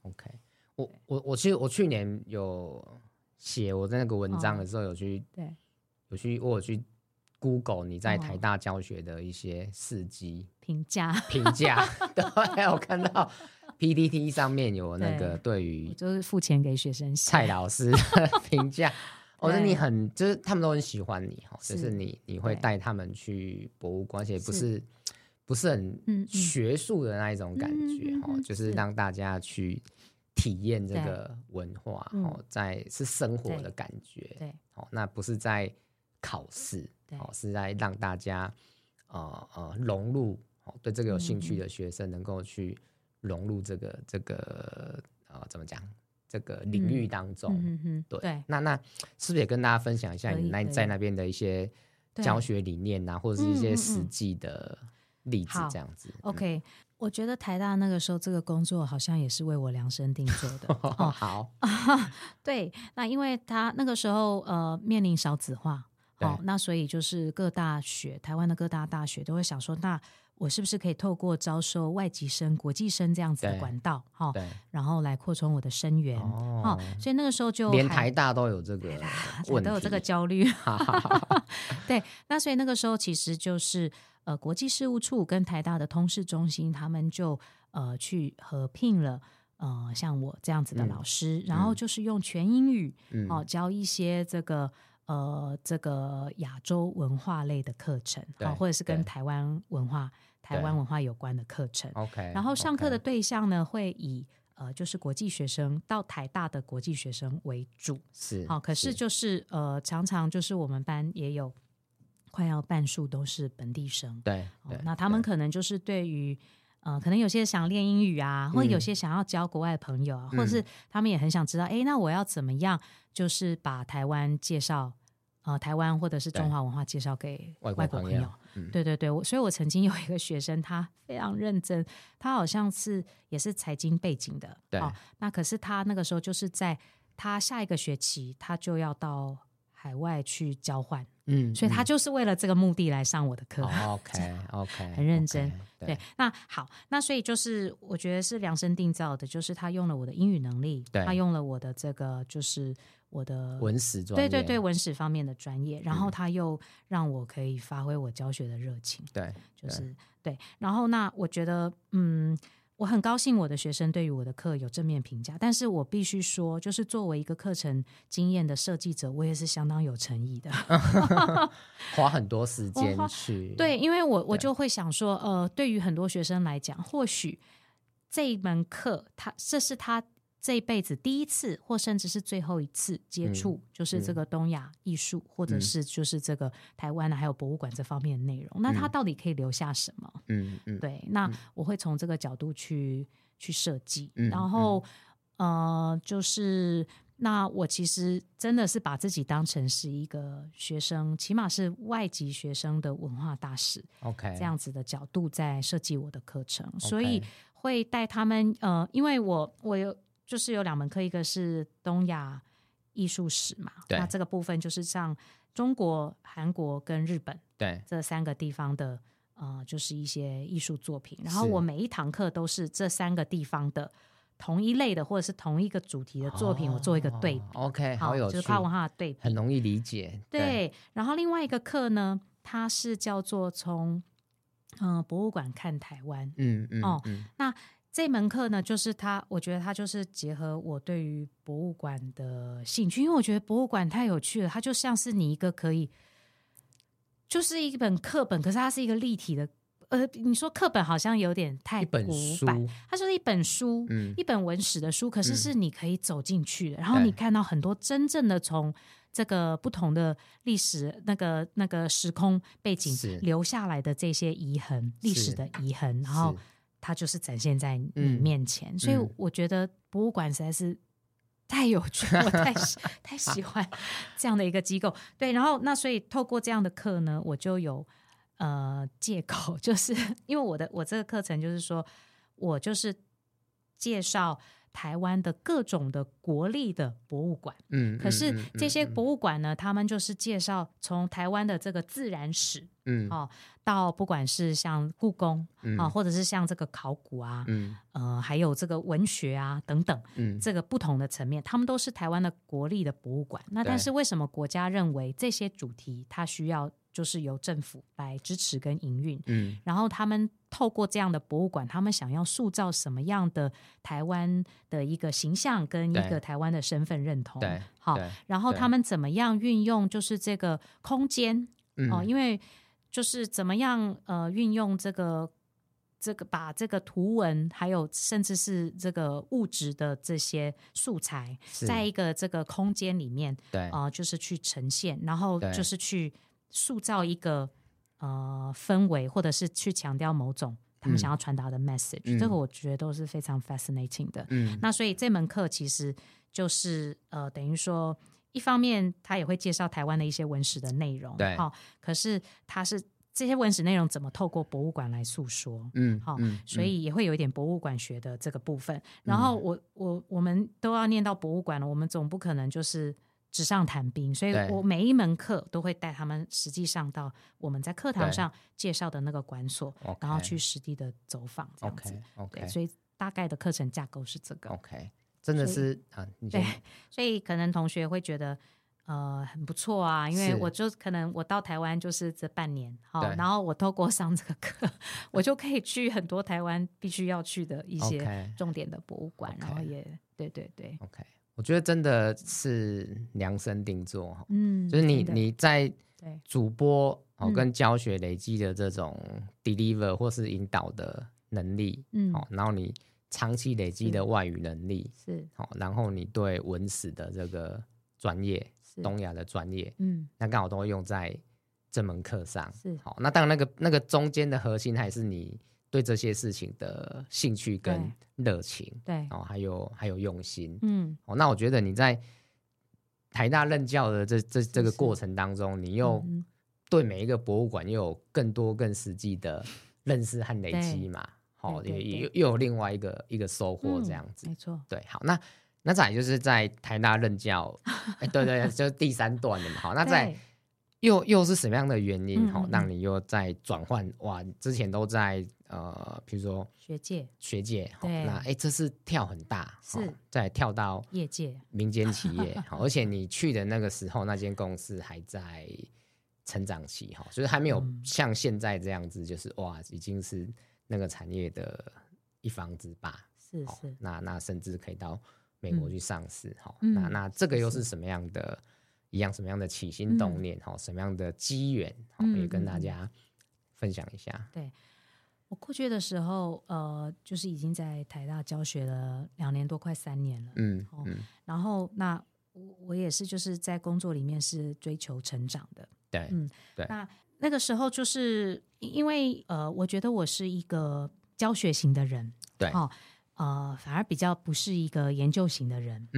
我去年有写我在那个文章的时候有去Google 你在台大教学的一些事迹评价对，我看到 PTT 上面有那个对于就是付钱给学生蔡老师的评价，我觉得你很就是他们都很喜欢你，就是你会带他们去博物馆，而且不是很学术的那一种感觉，就是让大家去体验这个文化，是生活的感觉。对，那不是在考试，是在让大家融入，对这个有兴趣的学生能够去融入这个怎么讲？这个领域当中。对，那是不是也跟大家分享一下你在那边的一些教学理念啊，或者是一些实际的例子这样子 ？OK。我觉得台大那个时候这个工作好像也是为我量身定做的。 好对，那因为他那个时候面临少子化，那所以就是各大学，台湾的各大大学都会想说，那我是不是可以透过招收外籍生、国际生这样子的管道，然后来扩充我的生源。所以那个时候就连台大都有这个问题， 都有这个焦虑。对，那所以那个时候其实就是国际事务处跟台大的通识中心，他们就去合聘了像我这样子的老师，然后就是用全英语教一些这个亚洲文化类的课程，或者是跟台湾文化有关的课程。然后上课的对象呢，会以就是国际学生到台大的国际学生为主。可是就是常常就是我们班也有快要半数都是本地生。对，那他们可能就是对于可能有些想练英语啊，或者有些想要交国外的朋友啊，或者是他们也很想知道，那我要怎么样就是把台湾介绍台湾或者是中华文化介绍给外国朋友。对，所以我曾经有一个学生，他非常认真，他好像也是财经背景的。那可是他那个时候就是在他下一个学期他就要到海外去交换。所以他就是为了这个目的来上我的课。 OK 很认真。对，那好，那所以就是我觉得是量身定造的，就是他用了我的英语能力，他用了我的这个就是我的文史专业， 对文史方面的专业，然后他又让我可以发挥我教学的热情。对，然后那我觉得我很高兴我的学生对于我的课有正面评价，但是我必须说，就是作为一个课程经验的设计者，我也是相当有诚意的。 花很多时间去。 对，因为我就会想说对于很多学生来讲，或许这一门课这是他这一辈子第一次或甚至是最后一次接触就是这个东亚艺术，或者是就是这个台湾还有博物馆这方面的内容，那他到底可以留下什么？对，那我会从这个角度去设计。然后就是那我其实真的是把自己当成是一个学生，起码是外籍学生的文化大使。这样子的角度在设计我的课程。所以会带他们因为我就是有2门课，一个是东亚艺术史嘛，那这个部分就是像中国、韩国跟日本这3个地方的就是一些艺术作品，然后我每一堂课都是这3个地方的同一类的或者是同一个主题的作品，我做一个对比。 OK， 好有趣， 就是跨文化的对比， 很容易理解。 对，然后另外一个课呢，它是叫做从博物馆看台湾。那这门课呢，就是我觉得它就是结合我对于博物馆的兴趣，因为我觉得博物馆太有趣了，它就像是你一个可以，就是一本课本，可是它是一个立体的你说课本好像有点太古板，它就是一本书，一本文史的书，可是是你可以走进去的，然后你看到很多真正的从这个不同的历史那个时空背景留下来的这些遗痕，历史的遗痕，然后它就是展现在你面前，所以我觉得博物馆实在是太有趣，我太喜欢这样的一个机构。对，然后那所以透过这样的课呢，我就有借口，就是因为我这个课程就是说我就是介绍台湾的各种的国立的博物馆，可是这些博物馆呢，他们就是介绍从台湾的这个自然史，到不管是像故宫，或者是像这个考古啊，还有这个文学啊等等，这个不同的层面，他们都是台湾的国立的博物馆。那但是为什么国家认为这些主题它需要就是由政府来支持跟营运，然后他们透过这样的博物馆，他们想要塑造什么样的台湾的一个形象跟一个台湾的身份认同，好，然后他们怎么样运用就是这个空间，因为就是怎么样运用这个把这个图文还有甚至是这个物质的这些素材在一个这个空间里面，就是去呈现，然后就是去塑造一个氛围，或者是去强调某种他们想要传达的 message，这个我觉得都是非常 fascinating 的。那所以这门课其实就是等于说一方面他也会介绍台湾的一些文史的内容，对，可是他是这些文史内容怎么透过博物馆来诉说，所以也会有一点博物馆学的这个部分。然后我们都要念到博物馆了，我们总不可能就是纸上谈兵，所以我每一门课都会带他们实际上到我们在课堂上介绍的那个馆所，然后去实地的走访这样子。对，所以大概的课程架构是这个。 OK， 真的是对，所以可能同学会觉得很不错啊，因为我就可能我到台湾就是这半年，然后我透过上这个课，我就可以去很多台湾必须要去的一些重点的博物馆，然后也对 OK， 我觉得真的是量身定做，就是你在主播跟教学累积的这种 deliver 或是引导的能力，然后你长期累积的外语能力，然后你对文史的这个专业，东亚的专业，那刚好都会用在这门课上。好，那当然那个中间的核心还是你对这些事情的兴趣跟热情，对，还有用心，那我觉得你在台大任教的这个过程当中，你又对每一个博物馆又有更多更实际的认识和累积嘛，又有另外一个收获这样子， 没错， 对，好，那再来就是在台大任教，对，就是第3段的嘛，好，那再又是什么样的原因让你又在转换？哇，之前都在比如说学界，那这次跳很大，是再跳到业界民间企业，而且你去的那个时候，那间公司还在成长期，就是还没有像现在这样子，就是哇，已经是那个产业的一方之霸， 是那甚至可以到美国去上市，那这个又是什么样的？什么样的起心动念，什么样的机缘，也跟大家分享一下。 对，我过去的时候，就是已经在台大教学了2年多，快3年了。然后那我也是就是在工作里面是追求成长的。 对，对。 那个时候就是因为我觉得我是一个教学型的人， 对， 反而比较不是一个研究型的人。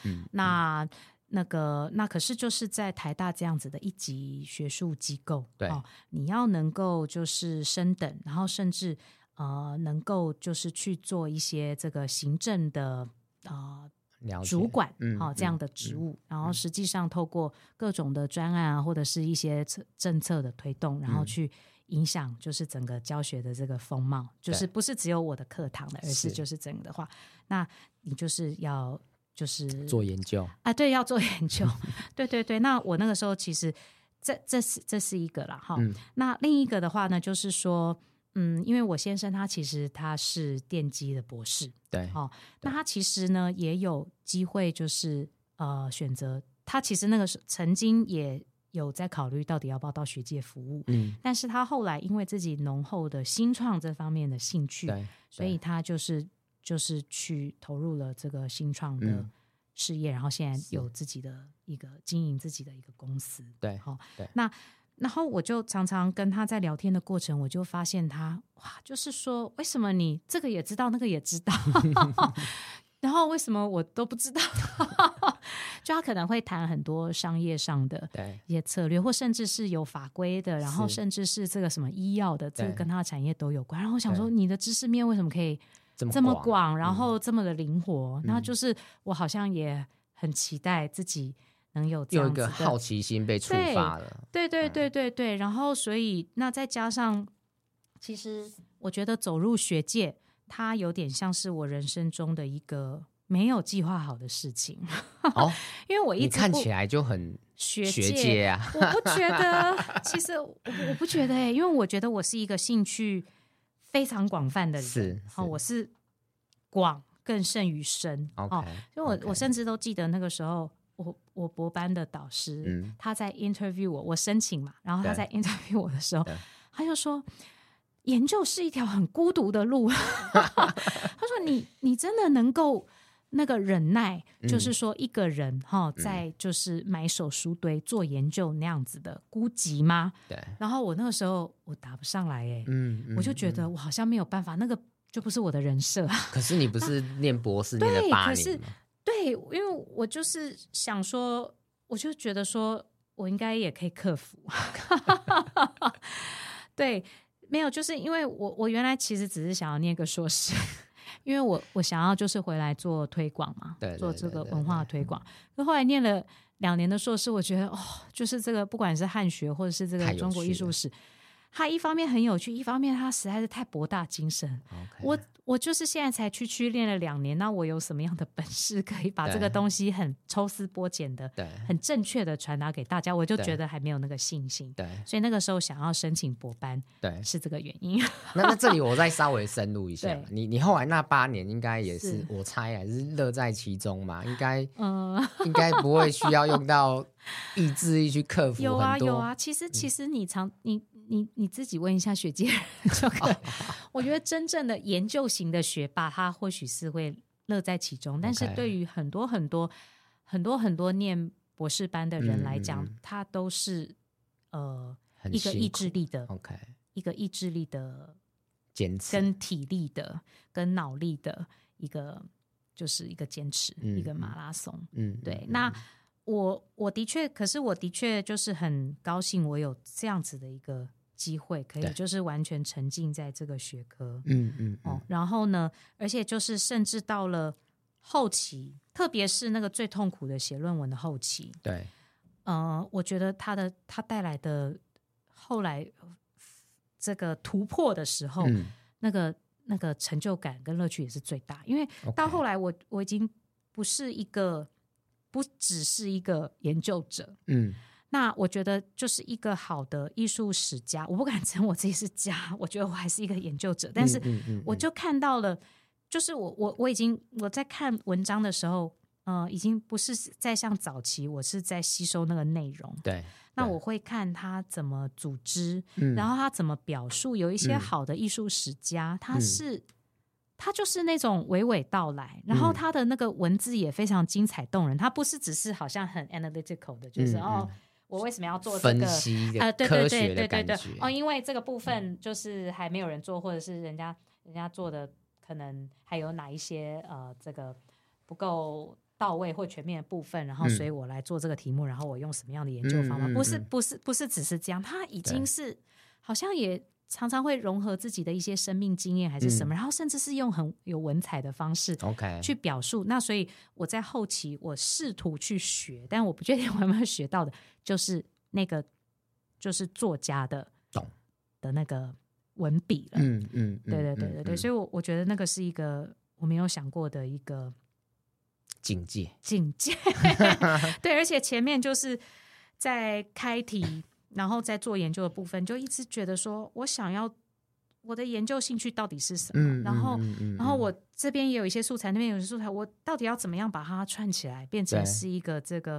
那可是就是在台大这样子的一级学术机构，对，你要能够就是升等，然后甚至能够就是去做一些这个行政的主管这样的职务，然后实际上透过各种的专案啊，或者是一些政策的推动，然后去影响就是整个教学的这个风貌，就是不是只有我的课堂的，而是就是整个的话，那你就是要就是做研究啊，对，要做研究，对。那我那个时候其实这是一个啦，那另一个的话呢，就是说，因为我先生他其实他是电机的博士， 对， 那他其实呢也有机会就是选择，他其实那个曾经也有在考虑到底要不要到学界服务，但是他后来因为自己浓厚的新创这方面的兴趣，所以他就是去投入了这个新创的事业，然后现在有自己的一个经营自己的一个公司。 对， 那然后我就常常跟他在聊天的过程，我就发现他就是说为什么你这个也知道那个也知道然后为什么我都不知道就他可能会谈很多商业上的一些策略，或甚至是有法规的，然后甚至是这个什么医药的，这个跟他的产业都有关。然后我想说你的知识面为什么可以这么广，然后这么的灵活，那就是我好像也很期待自己能有这样子的有一个好奇心被触发了。 对，然后所以那再加上其实我觉得走入学界它有点像是我人生中的一个没有计划好的事情因为我一直你看起来就很学界啊我不觉得其实我不觉得因为我觉得我是一个兴趣非常广泛的人，我是广更胜于深所以我甚至都记得那个时候我博班的导师他在 interview 我申请嘛，然后他在 interview 我的时候他就说研究是一条很孤独的路他说你真的能够那个忍耐就是说一个人在就是埋首书堆做研究那样子的孤寂吗？对。然后我那个时候我答不上来我就觉得我好像没有办法，那个就不是我的人设可是你不是念博士念了8年吗？ 对，因为我就是想说我就觉得说我应该也可以克服对，没有，就是因为我原来其实只是想要念个硕士因为我想要就是回来做推广嘛，做这个文化推广。可后来念了2年的硕士，我觉得就是这个不管是汉学或者是这个中国艺术史，它一方面很有趣，一方面它实在是太博大精深。我就是现在才区练了2年，那我有什么样的本事可以把这个东西很抽丝剥茧的很正确的传达给大家，我就觉得还没有那个信心。所以那个时候想要申请博班是这个原因那这里我再稍微深入一下你后来那8年应该也是我猜还是乐在其中嘛，应该不会需要用到意志力去克服很多。 有啊其实你自己问一下学界人就可以我觉得真正的研究型的学霸他或许是会乐在其中，但是对于很多念博士班的人来讲他都是一个意志力的一个意志力的坚持， 跟体力的跟脑力的一个就是一个坚持一个马拉松对那我的确可是我的确就是很高兴我有这样子的一个机会可以就是完全沉浸在这个学科然后呢而且就是甚至到了后期特别是那个最痛苦的写论文的后期对我觉得他带来的后来这个突破的时候那个成就感跟乐趣也是最大，因为到后来我已经不只是一个研究者那我觉得就是一个好的艺术史家，我不敢称我自己是家，我觉得我还是一个研究者，但是我就看到了就是我在看文章的时候已经不是在像早期我是在吸收那个内容对那我会看他怎么组织然后他怎么表述，有一些好的艺术史家他就是那种娓娓道来然后他的那个文字也非常精彩动人，他不是只是好像很 analytical 的就是我为什么要做这个分析科学的感觉因为这个部分就是还没有人做，或者是人家做的可能还有哪一些这个不够到位或全面的部分，然后所以我来做这个题目然后我用什么样的研究方法不是只是这样，他已经是好像也常常会融合自己的一些生命经验还是什么然后甚至是用很有文采的方式去表述那所以我在后期我试图去学，但我不确定我有没有学到的就是那个就是作家的那个文笔了对所以我觉得那个是一个我没有想过的一个境界对而且前面就是在开题然后在做研究的部分就一直觉得说我想要我的研究兴趣到底是什么然后我这边也有一些素材那边有一些素材我到底要怎么样把它串起来变成是一个这个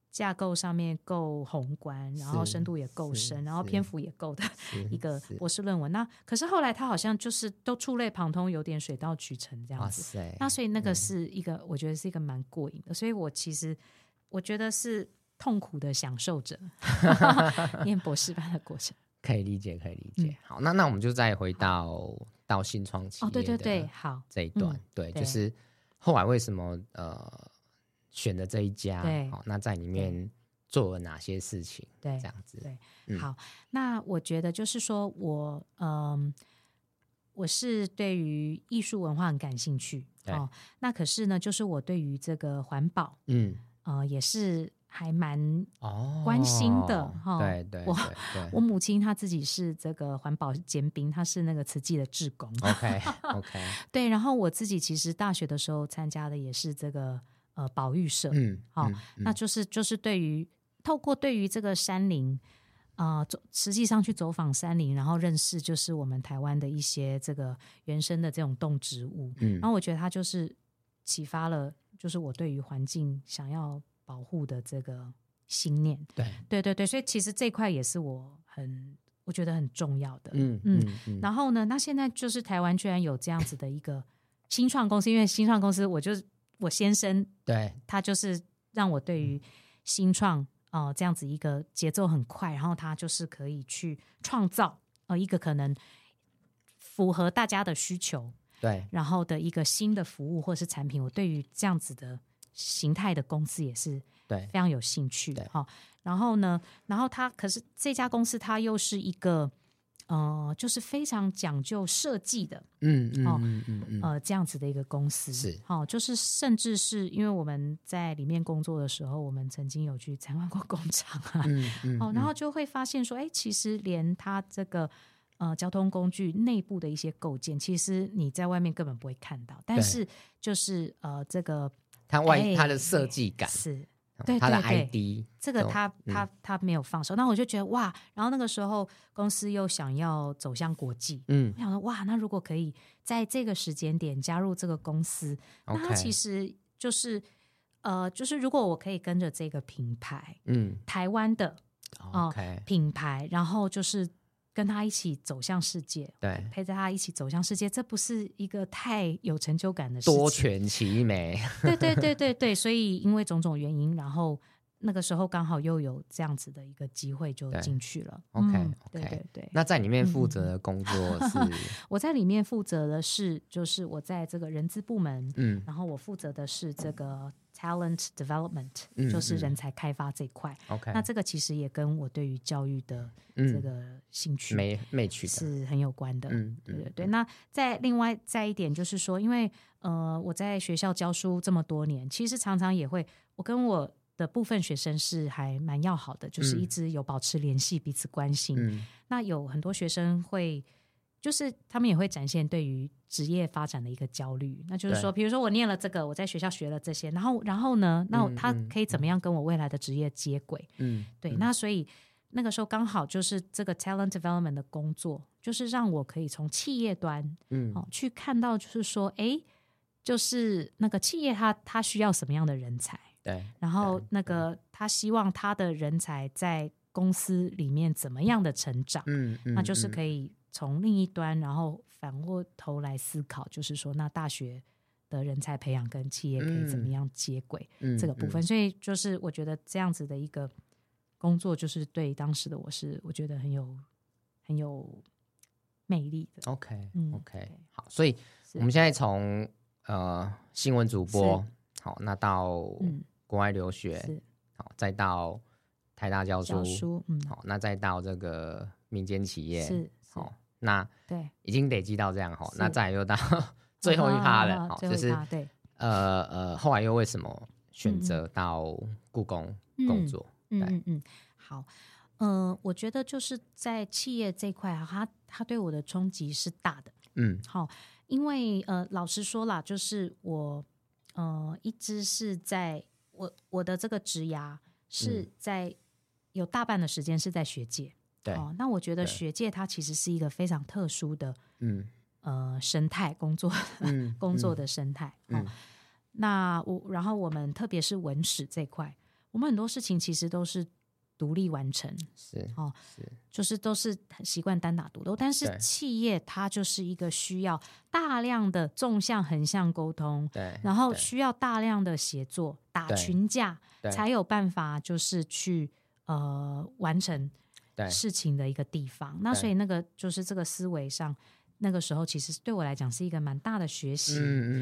架构上面够宏观，然后深度也够深，然后篇幅也够的一个博士论文。那可是后来他好像就是都触类旁通，有点水到渠成这样子。那所以那个是一个，我觉得是一个蛮过瘾的。所以我其实我觉得是痛苦的享受者，念博士班的过程。 可以理解，可以理解。好，那我们就再回到新创企业对对对，好这一段，对，就是后来为什么选的这一家，那在里面做了哪些事情？对，这样子。 对，好，那我觉得就是说我是对于艺术文化很感兴趣，那可是呢，就是我对于这个环保，也是还蛮关心的。 对对， 我母亲她自己是这个环保尖兵，她是那个慈济的志工。 OK， 对，然后我自己其实大学的时候参加的也是这个保育社，那就是透过对于这个山林，实际上去走访山林，然后认识就是我们台湾的一些这个原生的这种动植物，然后我觉得它就是启发了，就是我对于环境想要保护的这个信念。对，所以其实这块也是我觉得很重要的。然后呢，那现在就是台湾居然有这样子的一个新创公司，因为新创公司我先生， 对， 他就是让我对于新创这样子一个节奏很快，然后他就是可以去创造一个可能符合大家的需求， 对， 然后的一个新的服务或是产品，我对于这样子的形态的公司也是非常有兴趣。然后呢，可是这家公司它又是一个就是非常讲究设计的，这样子的一个公司是，就是甚至是因为我们在里面工作的时候，我们曾经有去参观过工厂啊，然后就会发现说，其实连它这个交通工具内部的一些构件，其实你在外面根本不会看到，但是就是这个它的设计感是。 对，他的 ID 这个他没有放手，那我就觉得哇，然后那个时候公司又想要走向国际，我想说哇，那如果可以在这个时间点加入这个公司，那它其实就是如果我可以跟着这个品牌，台湾的品牌，然后就是跟他一起走向世界，对，陪着他一起走向世界，这不是一个太有成就感的事情， 多全其美。 对，所以因为种种原因，然后那个时候刚好又有这样子的一个机会，就进去了。 OK， 对。 那在里面负责的工作是？ 我在里面负责的是，就是我在这个人资部门，然后我负责的是这个talent development，就是人才开发这一块。那这个其实也跟我对于教育的这个兴趣是很有关的。对。那另外再一点就是说，因为我在学校教书这么多年，其实常常也会，我跟我的部分学生是还蛮要好的，就是一直有保持联系，彼此关心。那有很多学生会，就是他们也会展现对于职业发展的一个焦虑，那就是说比如说我念了这个，我在学校学了这些，然后呢，那他可以怎么样跟我未来的职业接轨？对，那所以那个时候刚好就是这个 talent development 的工作，就是让我可以从企业端去看到，就是说就是那个企业他需要什么样的人才，对，然后那个他希望他的人才在公司里面怎么样的成长，那就是可以从另一端，然后反过头来思考，就是说那大学的人才培养跟企业可以怎么样接轨这个部分。所以就是我觉得这样子的一个工作，就是对当时的我觉得很有魅力的。 OK， 好，所以我们现在从新闻主播，好，那到国外留学，好，再到台大教书，好，那再到这个民间企业，好，那对，已经累积到这样，好，那再又到最后一趴了，好，就是后来又为什么选择到故宫工作？ 好，我觉得就是在企业这块啊，它对我的冲击是大的，好，因为老实说啦，就是我一直是在我的这个职涯是在有大半的时间是在学界，对，那我觉得学界它其实是一个非常特殊的生态工作的生态，那然后我们特别是文史这块， 我们很多事情其实都是独立完成， 是就是都是习惯单打独斗，但是企业它就是一个需要大量的纵向横向沟通，然后需要大量的协作打群架，才有办法就是去完成事情的一个地方。那所以那个就是这个思维上，那个时候其实对我来讲是一个蛮大的学习。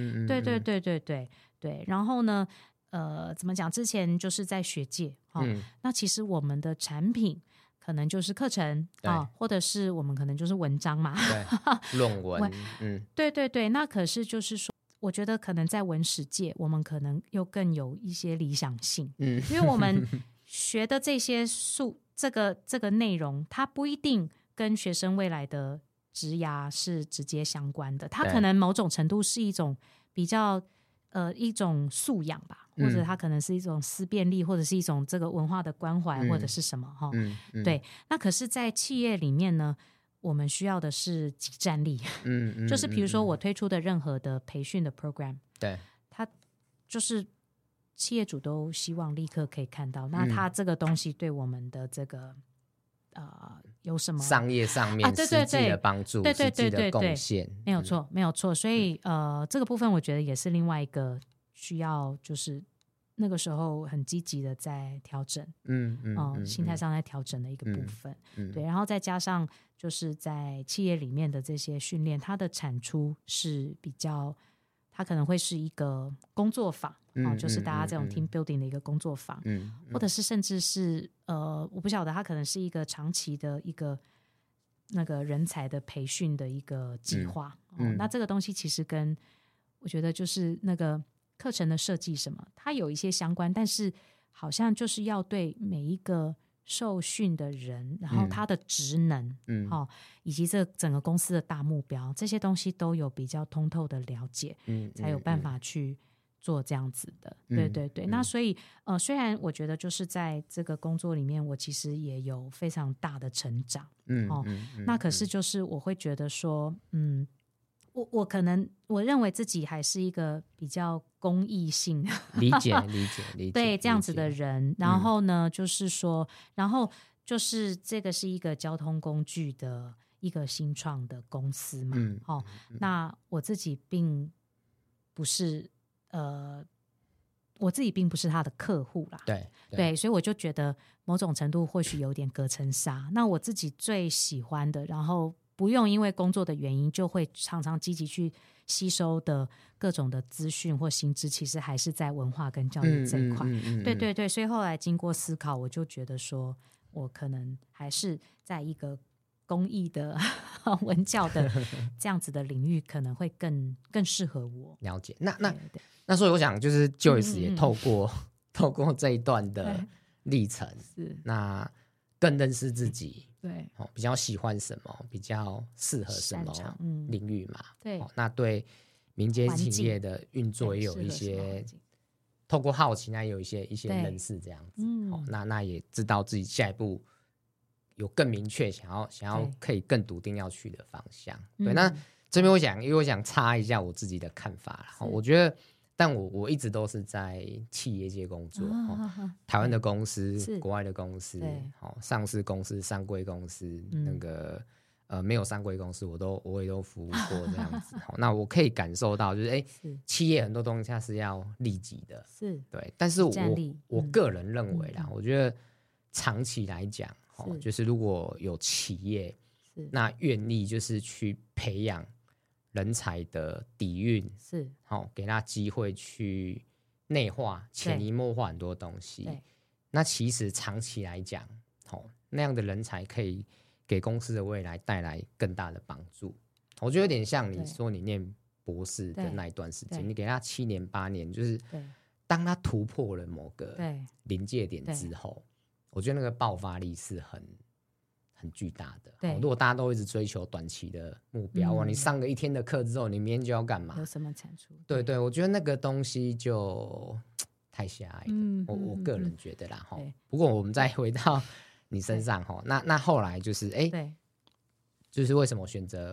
对。然后呢怎么讲？之前就是在学界那其实我们的产品可能就是课程或者是我们可能就是文章嘛， 论文。 对。那可是就是说，我觉得可能在文史界，我们可能又更有一些理想性，因为我们学的这些这个内容，它不一定跟学生未来的职涯是直接相关的，它可能某种程度是一种比较一种素养吧，或者它可能是一种思辨力，或者是一种这个文化的关怀，或者是什么对。那可是在企业里面呢，我们需要的是即战力，就是比如说我推出的任何的培训的 program， 它就是企业主都希望立刻可以看到，那它这个东西对我们的这个有什么商业上面实际的帮助，实际的贡献， 没有错。所以这个部分我觉得也是另外一个需要，就是那个时候很积极的在调整，心态上在调整的一个部分，对。然后再加上就是在企业里面的这些训练，它的产出是比较，它可能会是一个工作坊。就是大家这种 team building 的一个工作坊，或者是甚至是我不晓得，它可能是一个长期的一个那个人才的培训的一个计划。那这个东西其实跟我觉得就是那个课程的设计什么，它有一些相关，但是好像就是要对每一个受训的人，然后他的职能，以及这整个公司的大目标，这些东西都有比较通透的了解，才有办法去做这样子的。对。那所以虽然我觉得就是在这个工作里面，我其实也有非常大的成长，那可是就是我会觉得说，我可能我认为自己还是一个比较公益性理解对这样子的人。然后呢就是说，然后就是这个是一个交通工具的一个新创的公司嘛，那我自己并不是我自己并不是他的客户啦，对，所以我就觉得某种程度或许有点隔层纱。那我自己最喜欢的，然后不用因为工作的原因就会常常积极去吸收的各种的资讯或新知，其实还是在文化跟教育这一块。对，所以后来经过思考，我就觉得说我可能还是在一个公益的文教的这样子的领域可能会更适合我。 了解。那所以我想就是 Joyce 也透过这一段的历程，那更认识自己， 对， 比较喜欢什么，比较适合什么领域嘛， 对。 那对民间企业的运作也有一些透过好奇，那也有一些认识这样子，那也知道自己下一步有更明确想要可以更笃定要去的方向。对，那这边因为我想插一下我自己的看法啦，我觉得，但我一直都是在企业界工作，台湾的公司、国外的公司，上市公司、上柜公司，那个没有上柜公司我也都服务过这样子。那我可以感受到，就是企业很多东西它是要利己的，对。但是我个人认为啦，我觉得长期来讲，就是如果有企业那愿意就是去培养人才的底蕴，给他机会去内化、潜移默化很多东西。那其实长期来讲，那样的人才可以给公司的未来带来更大的帮助。我觉得有点像你说你念博士的那一段时间，你给他7年8年，就是当他突破了某个临界点之后，我觉得那个爆发力是很巨大的。如果大家都一直追求短期的目标，你上个1天的课之后，你明天就要干嘛？ 有什么产出？ 对，我觉得那个东西就太狭隘了。我个人觉得啦。不过我们再回到你身上，那后来就是就是为什么选择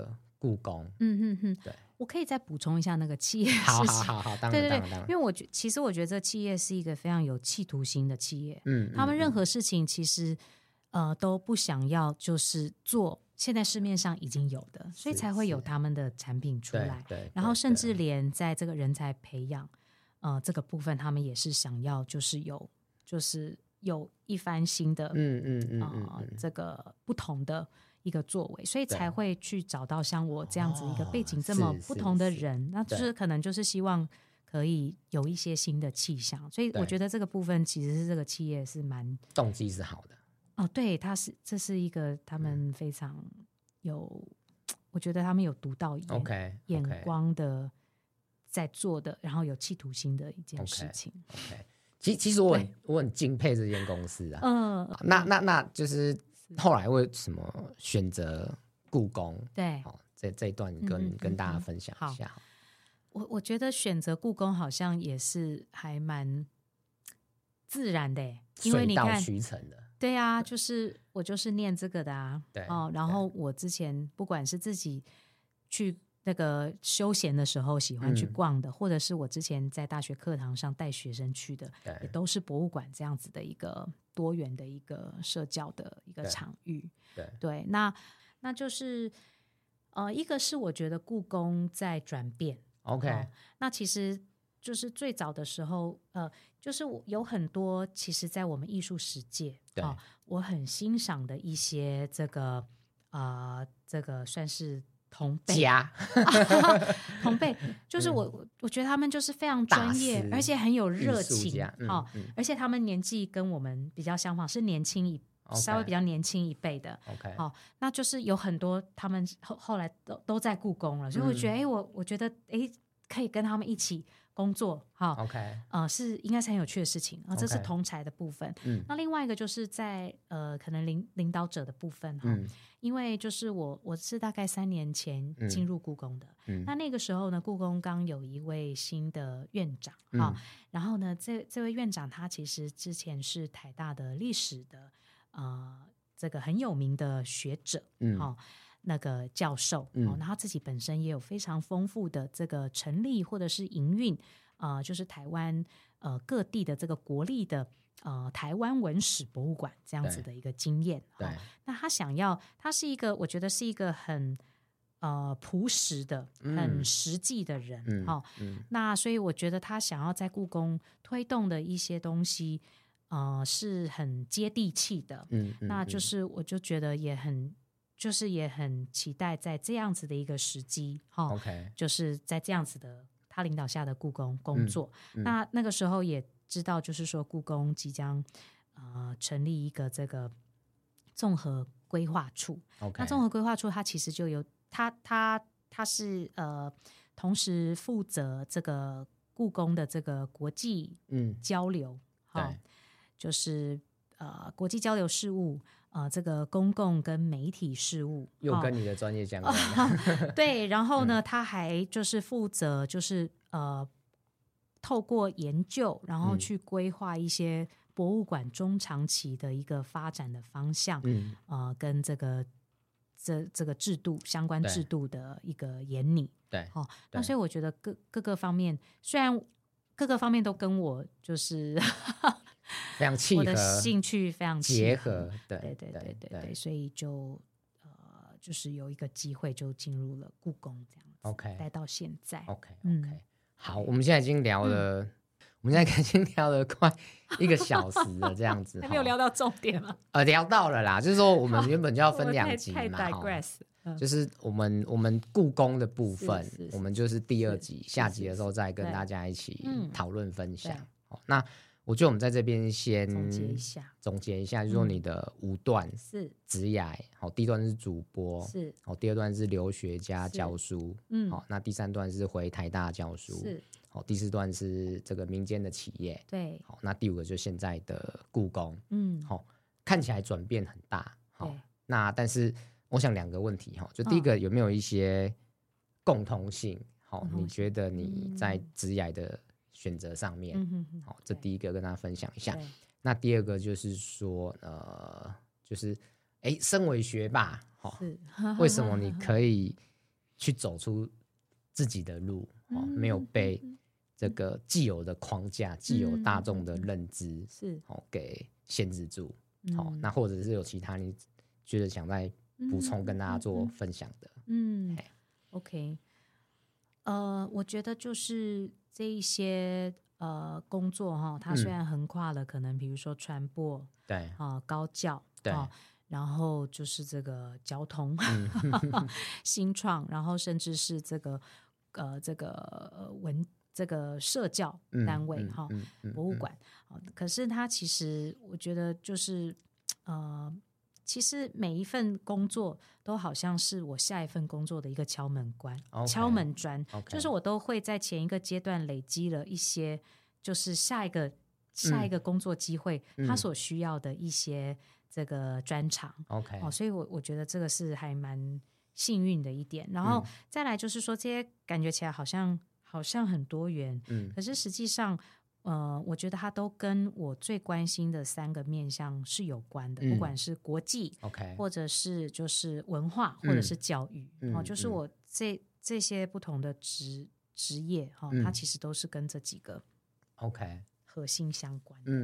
故宫。对， 我可以再补充一下那个企业事情。 好，当然， 对，因为其实我觉得这企业是一个非常有企图心的企业，他们任何事情其实都不想要就是做现在市面上已经有的，所以才会有他们的产品出来。然后甚至连在这个人才培养这个部分，他们也是想要就是有一番新的这个不同的一个作为，所以才会去找到像我这样子一个背景这么不同的人，那就是可能就是希望可以有一些新的气象，所以我觉得这个部分其实是这个企业是蛮动机是好的。 对，这是一个他们非常有，我觉得他们有独到眼光的在做的，然后有企图心的一件事情。 其实我很敬佩这间公司啊。那就是后来为什么选择故宫？ 对， 这一段跟大家分享一下。 我觉得选择故宫好像也是还蛮自然的，因为你看水到渠成的。 对啊，我就是念这个的啊。 对， 然后我之前不管是自己去那个休闲的时候喜欢去逛的，或者是我之前在大学课堂上带学生去的，也都是博物馆这样子的一个多元的一个社交的一个场域。对，那就是一个是我觉得故宫在转变。那其实就是最早的时候，就是有很多其实在我们艺术史界，我很欣赏的一些这个算是同辈同辈，就是我觉得他们就是非常专业，而且很有热情，而且他们年纪跟我们比较相仿，是稍微比较年轻一辈的。那就是有很多他们后来都在故宫了，所以我觉得我觉得可以跟他们一起工作，是应该是很有趣的事情。这是同才的部分。那另外一个就是在可能领导者的部分，因为就是我是大概3年前进入故宫的。那个时候呢，故宫刚有一位新的院长，然后呢这位院长他其实之前是台大的历史的这个很有名的学者，那个教授，那他自己本身也有非常丰富的这个成立或者是营运就是台湾各地的这个国立的台湾文史博物馆这样子的一个经验。那他是一个我觉得是一个很朴实的很实际的人。那所以我觉得他想要在故宫推动的一些东西是很接地气的。那就是我就觉得也很期待在这样子的一个时机，就是在这样子的他领导下的故宫工作。那个时候也知道，就是说故宫即将成立一个这个综合规划处。那综合规划处它其实就有它是同时负责这个故宫的这个国际交流，就是国际交流事务。这个公共跟媒体事务又跟你的专业相关。 对，然后呢他还就是负责就是透过研究然后去规划一些博物馆中长期的一个发展的方向，跟这个制度相关制度的一个研拟。那所以我觉得各个方面虽然各个方面都跟我就是非常契合， 我的兴趣非常结合。 对，所以就是有一个机会就进入了故宫这样子。待到现在。好， 我们现在已经聊了，我们现在已经聊了快1个小时了，这样子。 还没有聊到重点吗？ 聊到了啦，就是说我们原本就要分2集嘛， 太 digress。 就是我们故宫的部分，我们就是第2集，下集的时候再跟大家一起讨论分享。那我觉得我们在这边先总结一下，就是说你的5段是职涯，第1段是主播，是第2段是留学家教书，那第3段是回台大教书，是第4段是这个民间的企业， 对， 那第5个就现在的故宫，看起来转变很大，那但是我想2个问题，就第一个有没有一些共同性，你觉得你在职涯的选择上面，这第一个跟大家分享一下。那第2个就是说，就是身为学霸，为什么你可以去走出自己的路，没有被这个既有的框架、既有大众的认知给限制住。那或者是有其他你觉得想再补充跟大家做分享的 ？OK， 我觉得就是这一些工作它虽然横跨了可能比如说传播， 对高教，对。然后就是这个交通新创，然后甚至是这个这个社教单位博物馆，可是它其实我觉得就是其实每一份工作都好像是我下一份工作的一个敲门砖，敲门砖，就是我都会在前一个阶段累积了一些，就是下一个工作机会他所需要的一些这个专长所以我觉得这个是还蛮幸运的一点。然后再来就是说，这些感觉起来好像很多元，可是实际上我觉得它都跟我最关心的3个面向是有关的，不管是国际或者是就是文化或者是教育就是我这些不同的职业它其实都是跟这几个核心相关的。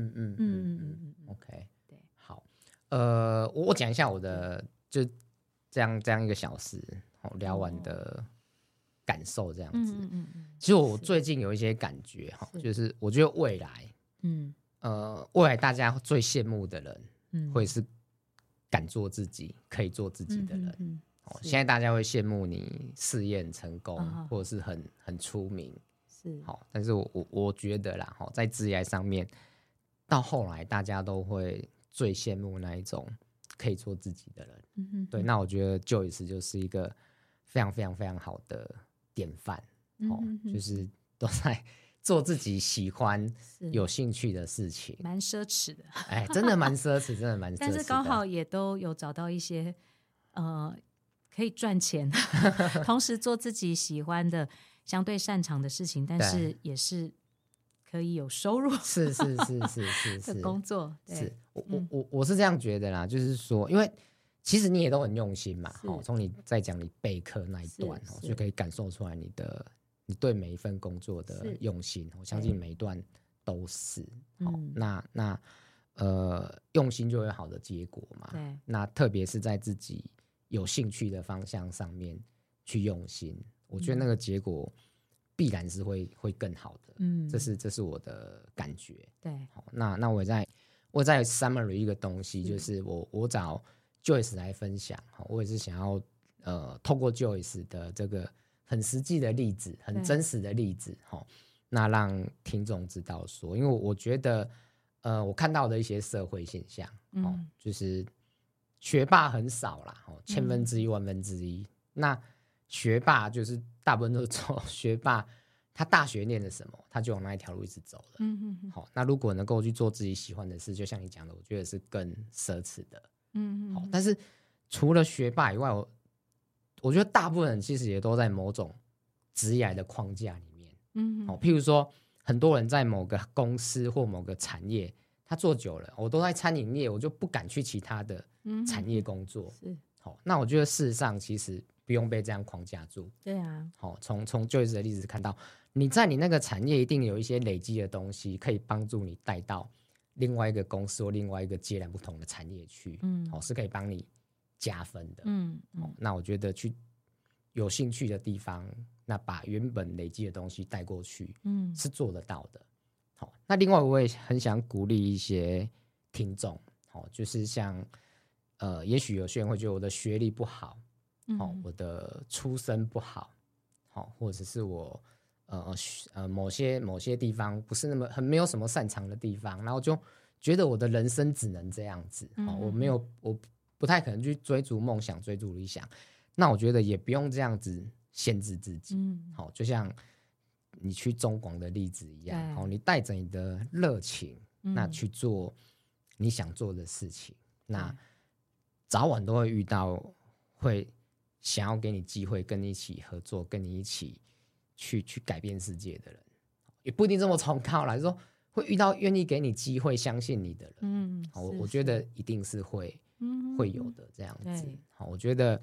OK， 对，好，我讲一下我的就这样一个小时聊完的感受这样子。其实我最近有一些感觉就是我觉得未来未来大家最羡慕的人会是敢做自己可以做自己的人。现在大家会羡慕你事业很成功或者是很出名，但是我觉得啦在职业上面到后来大家都会最羡慕那一种可以做自己的人。对，那我觉得 Joyce 就是一个非常非常非常好的典范。就是都在做自己喜欢有兴趣的事情， 蛮奢侈的。 真的蛮奢侈，真的蛮奢侈的。 但是刚好也都有找到一些可以赚钱同时做自己喜欢的相对擅长的事情，但是也是可以有收入是的工作。 是我是这样觉得啦，就是说因为其实你也都很用心嘛，从你在讲你备课那一段就可以感受出来你对每一份工作的用心，我相信每一段都是那用心就会有好的结果嘛。那特别是在自己有兴趣的方向上面去用心，我觉得那个结果必然是会更好的。这是我的感觉。对，那我再 summary 一个东西，就是我找 Joyce 来分享，我也是想要透过 Joyce 的这个很实际的例子，很真实的例子，那让听众知道说，因为我觉得我看到的一些社会现象，就是学霸很少啦，1/1000、1/1000。那学霸就是大部分都是走学霸，他大学念的什么，他就往那一条路一直走了。那如果能够去做自己喜欢的事，就像你讲的，我觉得是更奢侈的。但是除了学霸以外，我觉得大部分人其实也都在某种职业的框架里面。譬如说很多人在某个公司或某个产业他做久了，我都在餐饮业，我就不敢去其他的产业工作。那我觉得事实上其实不用被这样框架住。对啊，从 Joyce 的例子看到，你在你那个产业一定有一些累积的东西可以帮助你带到另外一个公司或另外一个截然不同的产业去，是可以帮你加分的。那我觉得去有兴趣的地方，那把原本累积的东西带过去，是做得到的。那另外我也很想鼓励一些听众，就是像也许有些人会觉得我的学历不好，我的出身不好，或者是我某些地方不是那么很没有什么擅长的地方，然后就觉得我的人生只能这样子，我不太可能去追逐梦想追逐理想。那我觉得也不用这样子限制自己，就像你去中广的例子一样，你带着你的热情，那去做你想做的事情，那早晚都会遇到会想要给你机会跟你一起合作，跟你一起去改变世界的人，也不一定这么崇高啦，就是说会遇到愿意给你机会相信你的人。我觉得一定是会有的这样子。我觉得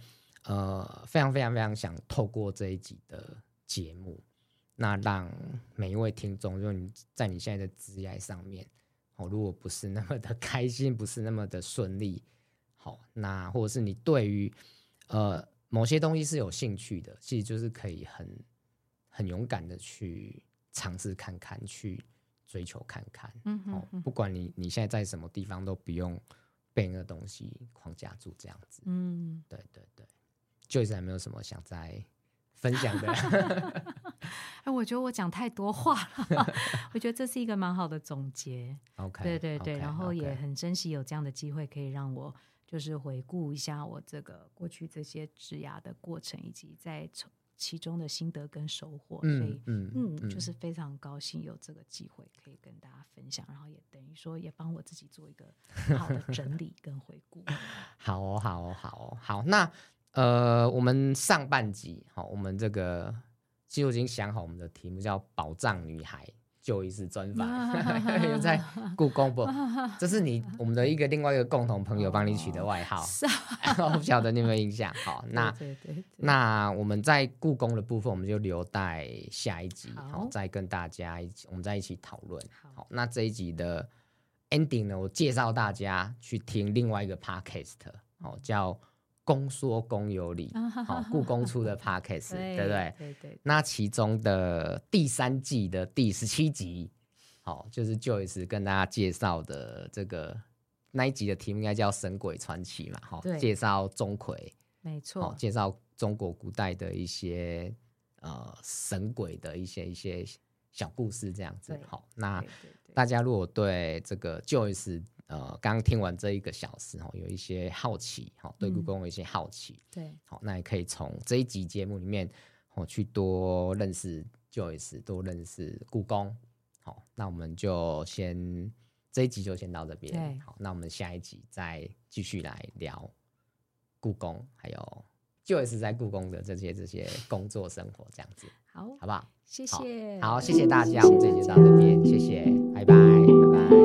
非常非常非常想透过这一集的节目，那让每一位听众，就你在你现在的职业上面，如果不是那么的开心，不是那么的顺利，那或者是你对于某些东西是有兴趣的，其实就是可以很勇敢的去尝试看看，去追求看看。不管你现在在什么地方，都不用被那个东西框架住，这样子。对对对。Joyce 还没有什么想再分享的？ 我觉得我讲太多话了，我觉得这是一个蛮好的总结。 OK， 对对对， okay, 然后也很珍惜有这样的机会，可以让我就是回顾一下我这个过去这些职涯的过程，以及在其中的心得跟收获。所以就是非常高兴有这个机会可以跟大家分享，然后也等于说也帮我自己做一个很好的整理跟回顾。 好哦，好哦，好哦，好。那我们上半集我们这个其实我已经想好我们的题目叫保障女孩Joyce专访，有在故宫不？这是我们的另外一个共同朋友帮你取的外号，我不晓得你有没有印象。好，那我们在故宫的部分，我们就留待下一集再跟大家我们再一起讨论。好，那这一集的 ending 呢，我介绍大家去听另外一个 podcast，叫公说公有理，故宫出的 podcast， 对不对？对。那其中的第3季的第17集，就是 Joyce 跟大家介绍的那一集的题目应该叫《神鬼传奇》嘛，介绍钟馗， 没错， 介绍中国古代的一些神鬼的一些小故事这样子。好，那大家如果对这个 Joyce刚刚听完这1个小时有一些好奇，对故宫有一些好奇， 对， 那也可以从这一集节目里面去多认识 Joyce， 多认识故宫。好，那我们就这一集就先到这边。好，那我们下一集再继续来聊故宫，还有 Joyce 在故宫的这些工作生活这样子。好不好？ 谢谢。 好，谢谢大家，我们这集就到这边，谢谢，拜拜，拜拜。